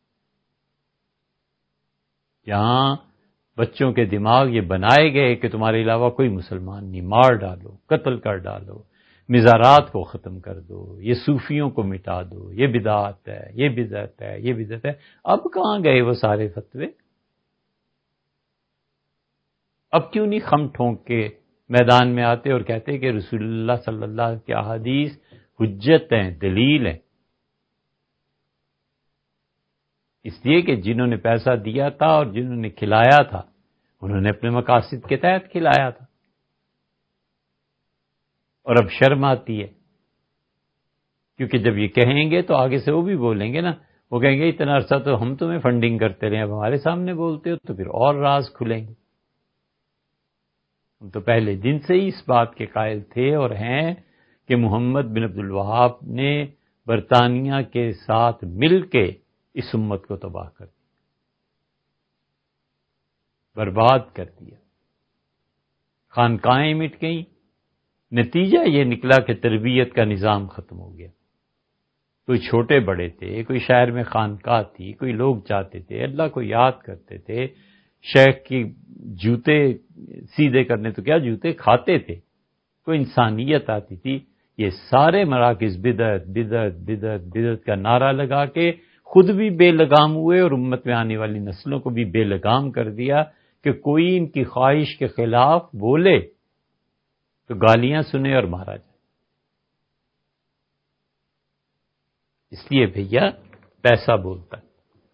جہاں بچوں کے دماغ یہ بنائے گئے کہ تمہارے علاوہ کوئی مسلمان نہیں، مار ڈالو، قتل کر ڈالو، مزارات کو ختم کر دو، یہ صوفیوں کو مٹا دو، یہ بدعت ہے، یہ بدعت ہے، یہ بدعت ہے. اب کہاں گئے وہ سارے فتوے؟ اب کیوں نہیں خم ٹھونک کے میدان میں آتے اور کہتے کہ رسول اللہ صلی اللہ علیہ وسلم کی احادیث حجت ہیں، دلیل ہیں؟ اس لیے کہ جنہوں نے پیسہ دیا تھا اور جنہوں نے کھلایا تھا، انہوں نے اپنے مقاصد کے تحت کھلایا تھا. اور اب شرم آتی ہے، کیونکہ جب یہ کہیں گے تو آگے سے وہ بھی بولیں گے نا، وہ کہیں گے اتنا عرصہ تو ہم تمہیں فنڈنگ کرتے رہے، اب ہمارے سامنے بولتے ہو تو پھر اور راز کھلیں گے. ہم تو پہلے دن سے ہی اس بات کے قائل تھے اور ہیں کہ محمد بن عبد الوہاب نے برطانیہ کے ساتھ مل کے اس امت کو تباہ کر دیا، برباد کر دیا. خانقاہیں مٹ گئیں، نتیجہ یہ نکلا کہ تربیت کا نظام ختم ہو گیا. کوئی چھوٹے بڑے تھے، کوئی شہر میں خانقاہ تھی، کوئی لوگ جاتے تھے، اللہ کو یاد کرتے تھے، شیخ کی جوتے سیدھے کرنے تو کیا جوتے کھاتے تھے، کوئی انسانیت آتی تھی. یہ سارے مراکز بدعت بدعت بدعت بدعت کا نعرہ لگا کے خود بھی بے لگام ہوئے اور امت میں آنے والی نسلوں کو بھی بے لگام کر دیا کہ کوئی ان کی خواہش کے خلاف بولے تو گالیاں سنے اور مارا جائے. اس لیے بھیا پیسہ بولتا ہے.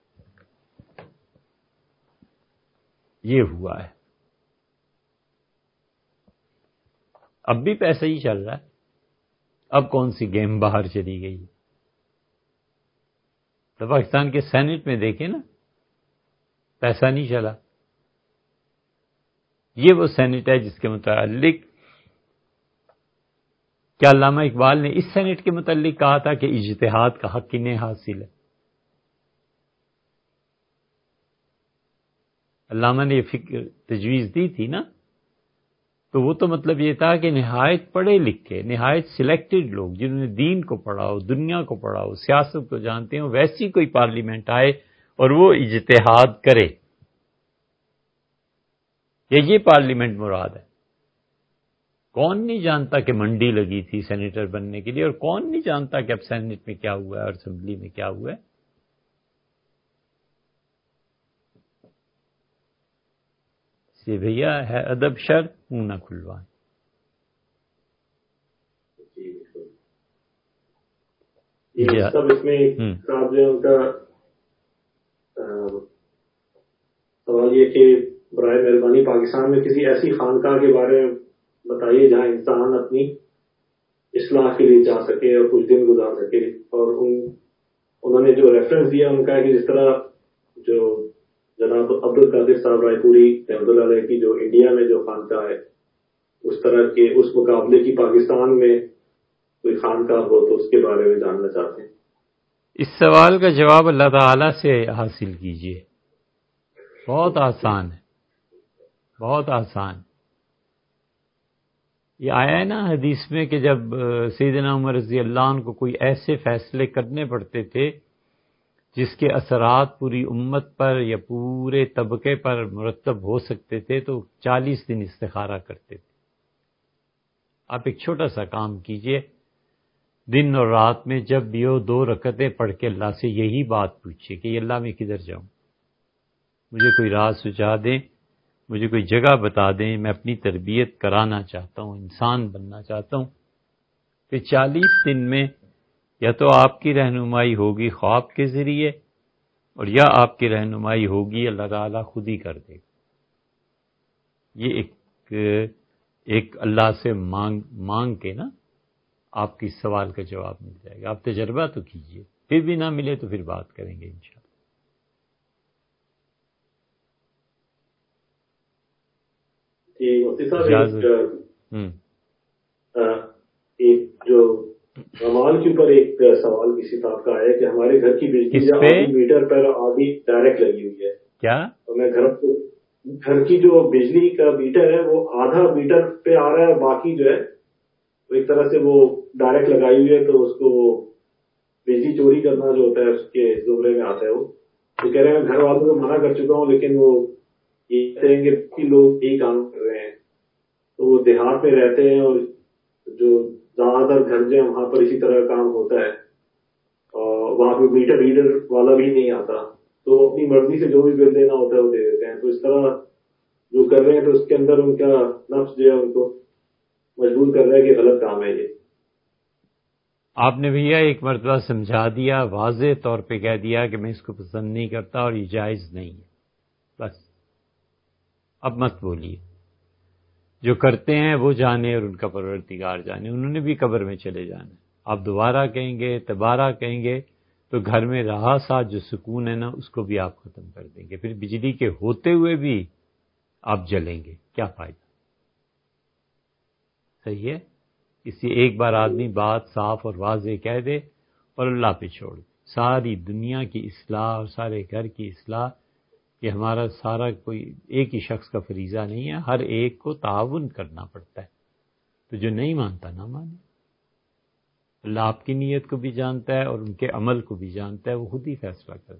یہ ہوا ہے، اب بھی پیسہ ہی چل رہا ہے. اب کون سی گیم باہر چلی گئی؟ تو پاکستان کے سینٹ میں دیکھیں نا، پیسہ نہیں چلا. یہ وہ سینٹ ہے جس کے متعلق کیا علامہ اقبال نے اس سینٹ کے متعلق کہا تھا کہ اجتہاد کا حق انہیں حاصل ہے. علامہ نے یہ فکر تجویز دی تھی نا، تو وہ تو مطلب یہ تھا کہ نہایت پڑھے لکھے، نہایت سلیکٹڈ لوگ جنہوں نے دین کو پڑھا ہو، دنیا کو پڑھا ہو، سیاست کو جانتے ہوں، ویسی کوئی پارلیمنٹ آئے اور وہ اجتہاد کرے. یہ پارلیمنٹ مراد ہے. کون نہیں جانتا کہ منڈی لگی تھی سینیٹر بننے کے لیے، اور کون نہیں جانتا کہ اب سینٹ میں کیا ہوا ہے اور اسمبلی میں کیا ہوا ہے. سے بھیا ہے ادب شرط منہ نہ کھلوائیں. یہ سب اس میں صاحب جو ان کا سوال یہ کہ برائے مہربانی پاکستان میں کسی ایسی خانقاہ کے بارے میں بتائیے جہاں انسان اپنی اصلاح کے لیے جا سکے اور کچھ دن گزار سکے. اور انہوں نے جو ریفرنس دیا ان کا ہے کہ جس طرح جو جناب عبد القادر صاحب رائے پوری رحمۃ اللہ علیہ کی جو انڈیا میں جو خانقاہ ہے، اس طرح کے اس مقابلے کی پاکستان میں کوئی خانقاہ ہو تو اس کے بارے میں جاننا چاہتے ہیں. اس سوال کا جواب اللہ تعالی سے حاصل کیجئے. بہت آسان ہے، بہت آسان. یہ آیا ہے نا حدیث میں کہ جب سیدنا عمر رضی اللہ عنہ کو کوئی ایسے فیصلے کرنے پڑتے تھے جس کے اثرات پوری امت پر یا پورے طبقے پر مرتب ہو سکتے تھے، تو 40 دن استخارہ کرتے تھے. آپ ایک چھوٹا سا کام کیجئے، دن اور رات میں جب بھی ہو 2 رکعتیں پڑھ کے اللہ سے یہی بات پوچھیے کہ اللہ میں کدھر جاؤں. مجھے کوئی راہ سجھا دیں، مجھے کوئی جگہ بتا دیں، میں اپنی تربیت کرانا چاہتا ہوں، انسان بننا چاہتا ہوں. کہ 40 دن میں یا تو آپ کی رہنمائی ہوگی خواب کے ذریعے، اور یا آپ کی رہنمائی ہوگی اللہ تعالیٰ خود ہی کر دے گا. یہ ایک اللہ سے مانگ کے نا آپ کی سوال کا جواب مل جائے گا. آپ تجربہ تو کیجئے، پھر بھی نہ ملے تو پھر بات کریں گے انشاءاللہ. جی مفتی صاحب، ایک جو رمال کے اوپر ایک سوال کسی طرح کا ہے کہ ہمارے گھر کی بجلی آدھی میٹر پر آدھی ڈائریکٹ لگی ہوئی ہے. کیا؟ اور میں گھر کی جو بجلی کا میٹر ہے وہ آدھا میٹر پہ آ رہا ہے، اور باقی جو ہے وہ ایک طرح سے وہ ڈائریکٹ لگائی ہوئی ہے، تو اس کو وہ بجلی چوری کرنا جو ہوتا ہے اس کے زمرے میں آتا ہے. وہ تو کہہ رہے ہیں گھر والوں کو منع کر چکا ہوں، لیکن وہ یہ کہتے ہیں کہ لوگ یہی کام کر رہے ہیں. تو وہ دیہات میں رہتے ہیں اور جو زیادہ تر گھر جو ہے وہاں پر اسی طرح کا کام ہوتا ہے، اور وہاں پہ میٹر ریڈر والا بھی نہیں آتا، تو اپنی مرضی سے جو بھی بل دینا ہوتا ہے وہ دے دیتے ہیں. تو اس طرح جو کر رہے ہیں تو اس کے اندر ان کا نفس جو ہے ان کو مجبور کر رہا ہے کہ غلط کام ہے یہ. آپ نے بھیا ایک مرتبہ سمجھا دیا، واضح طور پہ کہہ دیا کہ میں اس کو پسند نہیں کرتا اور یہ جائز نہیں ہے، بس اب مت بولیے. جو کرتے ہیں وہ جانے اور ان کا پروردگار جانے، انہوں نے بھی قبر میں چلے جانا. آپ دوبارہ کہیں گے، تبارہ کہیں گے تو گھر میں رہا سا جو سکون ہے نا اس کو بھی آپ ختم کر دیں گے. پھر بجلی کے ہوتے ہوئے بھی آپ جلیں گے، کیا فائدہ؟ صحیح ہے. کسی ایک بار آدمی بات صاف اور واضح کہہ دے اور اللہ پہ چھوڑ دے. ساری دنیا کی اصلاح اور سارے گھر کی اصلاح یہ ہمارا سارا کوئی ایک ہی شخص کا فریضہ نہیں ہے، ہر ایک کو تعاون کرنا پڑتا ہے. تو جو نہیں مانتا نہ مانے. اللہ آپ کی نیت کو بھی جانتا ہے اور ان کے عمل کو بھی جانتا ہے، وہ خود ہی فیصلہ کرتا ہے.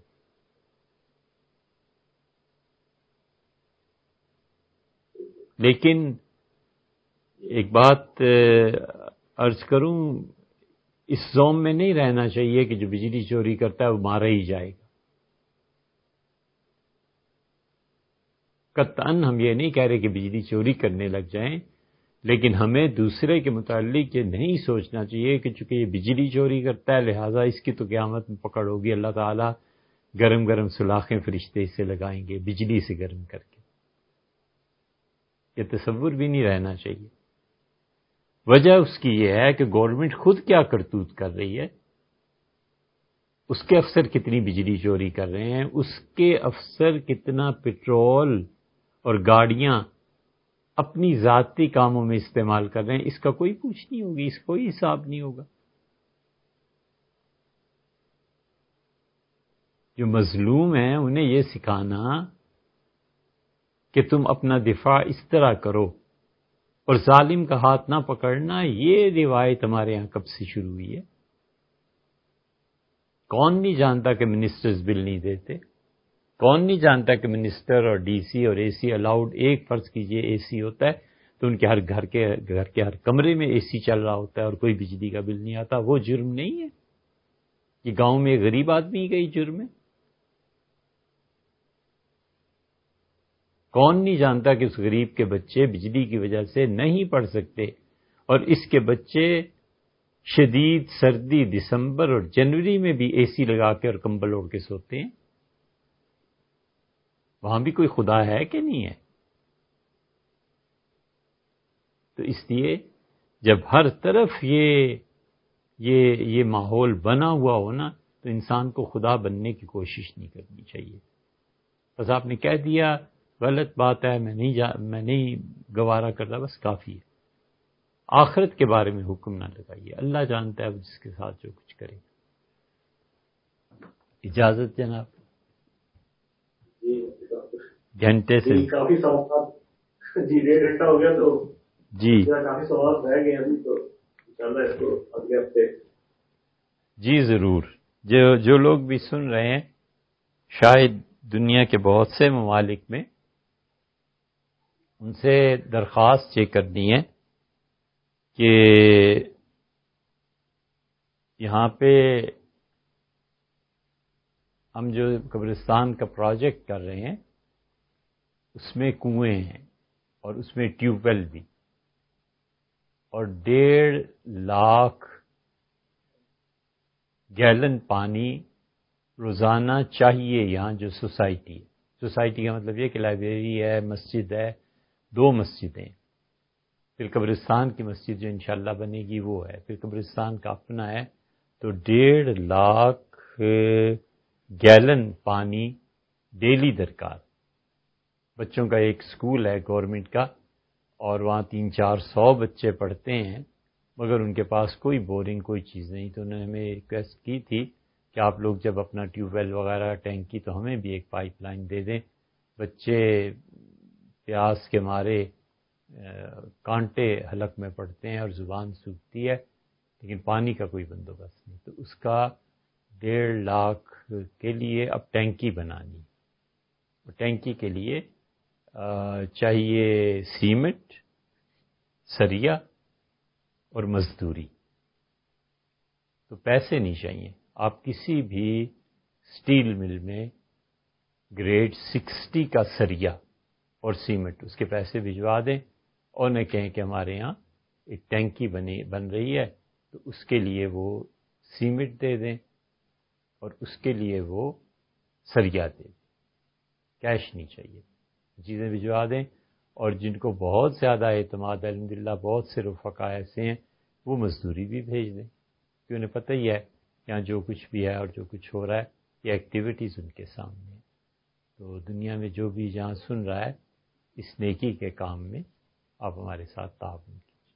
لیکن ایک بات عرض کروں، اس زوم میں نہیں رہنا چاہیے کہ جو بجلی چوری کرتا ہے وہ مارا ہی جائے گا. قطعاً ہم یہ نہیں کہہ رہے کہ بجلی چوری کرنے لگ جائیں، لیکن ہمیں دوسرے کے متعلق یہ نہیں سوچنا چاہیے کہ چونکہ یہ بجلی چوری کرتا ہے لہٰذا اس کی تو قیامت میں پکڑ ہوگی، اللہ تعالیٰ گرم گرم سلاخیں فرشتے اسے لگائیں گے بجلی سے گرم کر کے. یہ تصور بھی نہیں رہنا چاہیے. وجہ اس کی یہ ہے کہ گورنمنٹ خود کیا کرتوت کر رہی ہے، اس کے افسر کتنی بجلی چوری کر رہے ہیں، اس کے افسر کتنا پٹرول اور گاڑیاں اپنی ذاتی کاموں میں استعمال کر رہے ہیں، اس کا کوئی پوچھ نہیں ہوگی، اس کا کوئی حساب نہیں ہوگا. جو مظلوم ہیں انہیں یہ سکھانا کہ تم اپنا دفاع اس طرح کرو اور ظالم کا ہاتھ نہ پکڑنا، یہ روایت ہمارے یہاں کب سے شروع ہوئی ہے. کون نہیں جانتا کہ منسٹرز بل نہیں دیتے؟ کون نہیں جانتا کہ منسٹر اور ڈی سی اور اے سی الاؤڈ؟ ایک فرض کیجئے اے سی ہوتا ہے تو ان کے ہر گھر کے ہر کمرے میں اے سی چل رہا ہوتا ہے اور کوئی بجلی کا بل نہیں آتا. وہ جرم نہیں ہے؟ یہ گاؤں میں غریب آدمی کا ہی جرم ہے. کون نہیں جانتا کہ اس غریب کے بچے بجلی کی وجہ سے نہیں پڑھ سکتے اور اس کے بچے شدید سردی دسمبر اور جنوری میں بھی اے سی لگا کے اور کمبل اوڑھ کے سوتے ہیں. وہاں بھی کوئی خدا ہے کہ نہیں ہے؟ تو اس لیے جب ہر طرف یہ ماحول بنا ہوا ہو نا تو انسان کو خدا بننے کی کوشش نہیں کرنی چاہیے. بس آپ نے کہہ دیا غلط بات ہے، میں نہیں گوارا کرتا، بس کافی ہے. آخرت کے بارے میں حکم نہ لگائیے، اللہ جانتا ہے جس کے ساتھ جو کچھ کرے. اجازت جناب. گھنٹے سے کافی سوال، جی 1.5 گھنٹہ ہو گیا تو جی کافی سوال رہ گئے ابھی، تو انشاءاللہ اس کو اگلے ہفتے. جی ضرور. جو لوگ بھی سن رہے ہیں شاید دنیا کے بہت سے ممالک میں، ان سے درخواست یہ کرنی ہے کہ یہاں پہ ہم جو قبرستان کا پروجیکٹ کر رہے ہیں اس میں کنویں ہیں اور اس میں ٹیوب ویل بھی، اور 1.5 لاکھ گیلن پانی روزانہ چاہیے یہاں جو سوسائٹی ہے. سوسائٹی کا مطلب یہ کہ لائبریری ہے، مسجد ہے، 2 مسجدیں، پھر قبرستان کی مسجد جو انشاءاللہ بنے گی وہ ہے، پھر قبرستان کا اپنا ہے. تو 1.5 لاکھ گیلن پانی ڈیلی درکار. بچوں کا ایک سکول ہے گورنمنٹ کا، اور وہاں 300-400 بچے پڑھتے ہیں، مگر ان کے پاس کوئی بورنگ کوئی چیز نہیں. تو انہوں نے ہمیں ریکویسٹ کی تھی کہ آپ لوگ جب اپنا ٹیوب ویل وغیرہ ٹینکی تو ہمیں بھی ایک پائپ لائن دے دیں. بچے پیاس کے مارے کانٹے حلق میں پڑتے ہیں اور زبان سوکھتی ہے، لیکن پانی کا کوئی بندوبست نہیں. تو اس کا 1.5 لاکھ کے لیے اب ٹینکی بنانی. ٹینکی کے لیے چاہیے سیمنٹ، سریا اور مزدوری. تو پیسے نہیں چاہیے. آپ کسی بھی سٹیل مل میں گریڈ 60 کا سریا اور سیمنٹ اس کے پیسے بھجوا دیں، اور نہ کہیں کہ ہمارے ہاں ایک ٹینکی بن رہی ہے تو اس کے لیے وہ سیمنٹ دے دیں اور اس کے لیے وہ سریا دے دیں. کیش نہیں چاہیے، چیزیں بھجوا دیں. اور جن کو بہت زیادہ اعتماد ہے، الحمدللہ بہت سے رفقا ایسے ہیں، وہ مزدوری بھی بھیج دیں، کیونکہ انہیں پتہ ہی ہے یہاں جو کچھ بھی ہے اور جو کچھ ہو رہا ہے یہ ایکٹیویٹیز ان کے سامنے ہیں. تو دنیا میں جو بھی جہاں سن رہا ہے اس نیکی کے کام میں آپ ہمارے ساتھ تعاون کیجیے.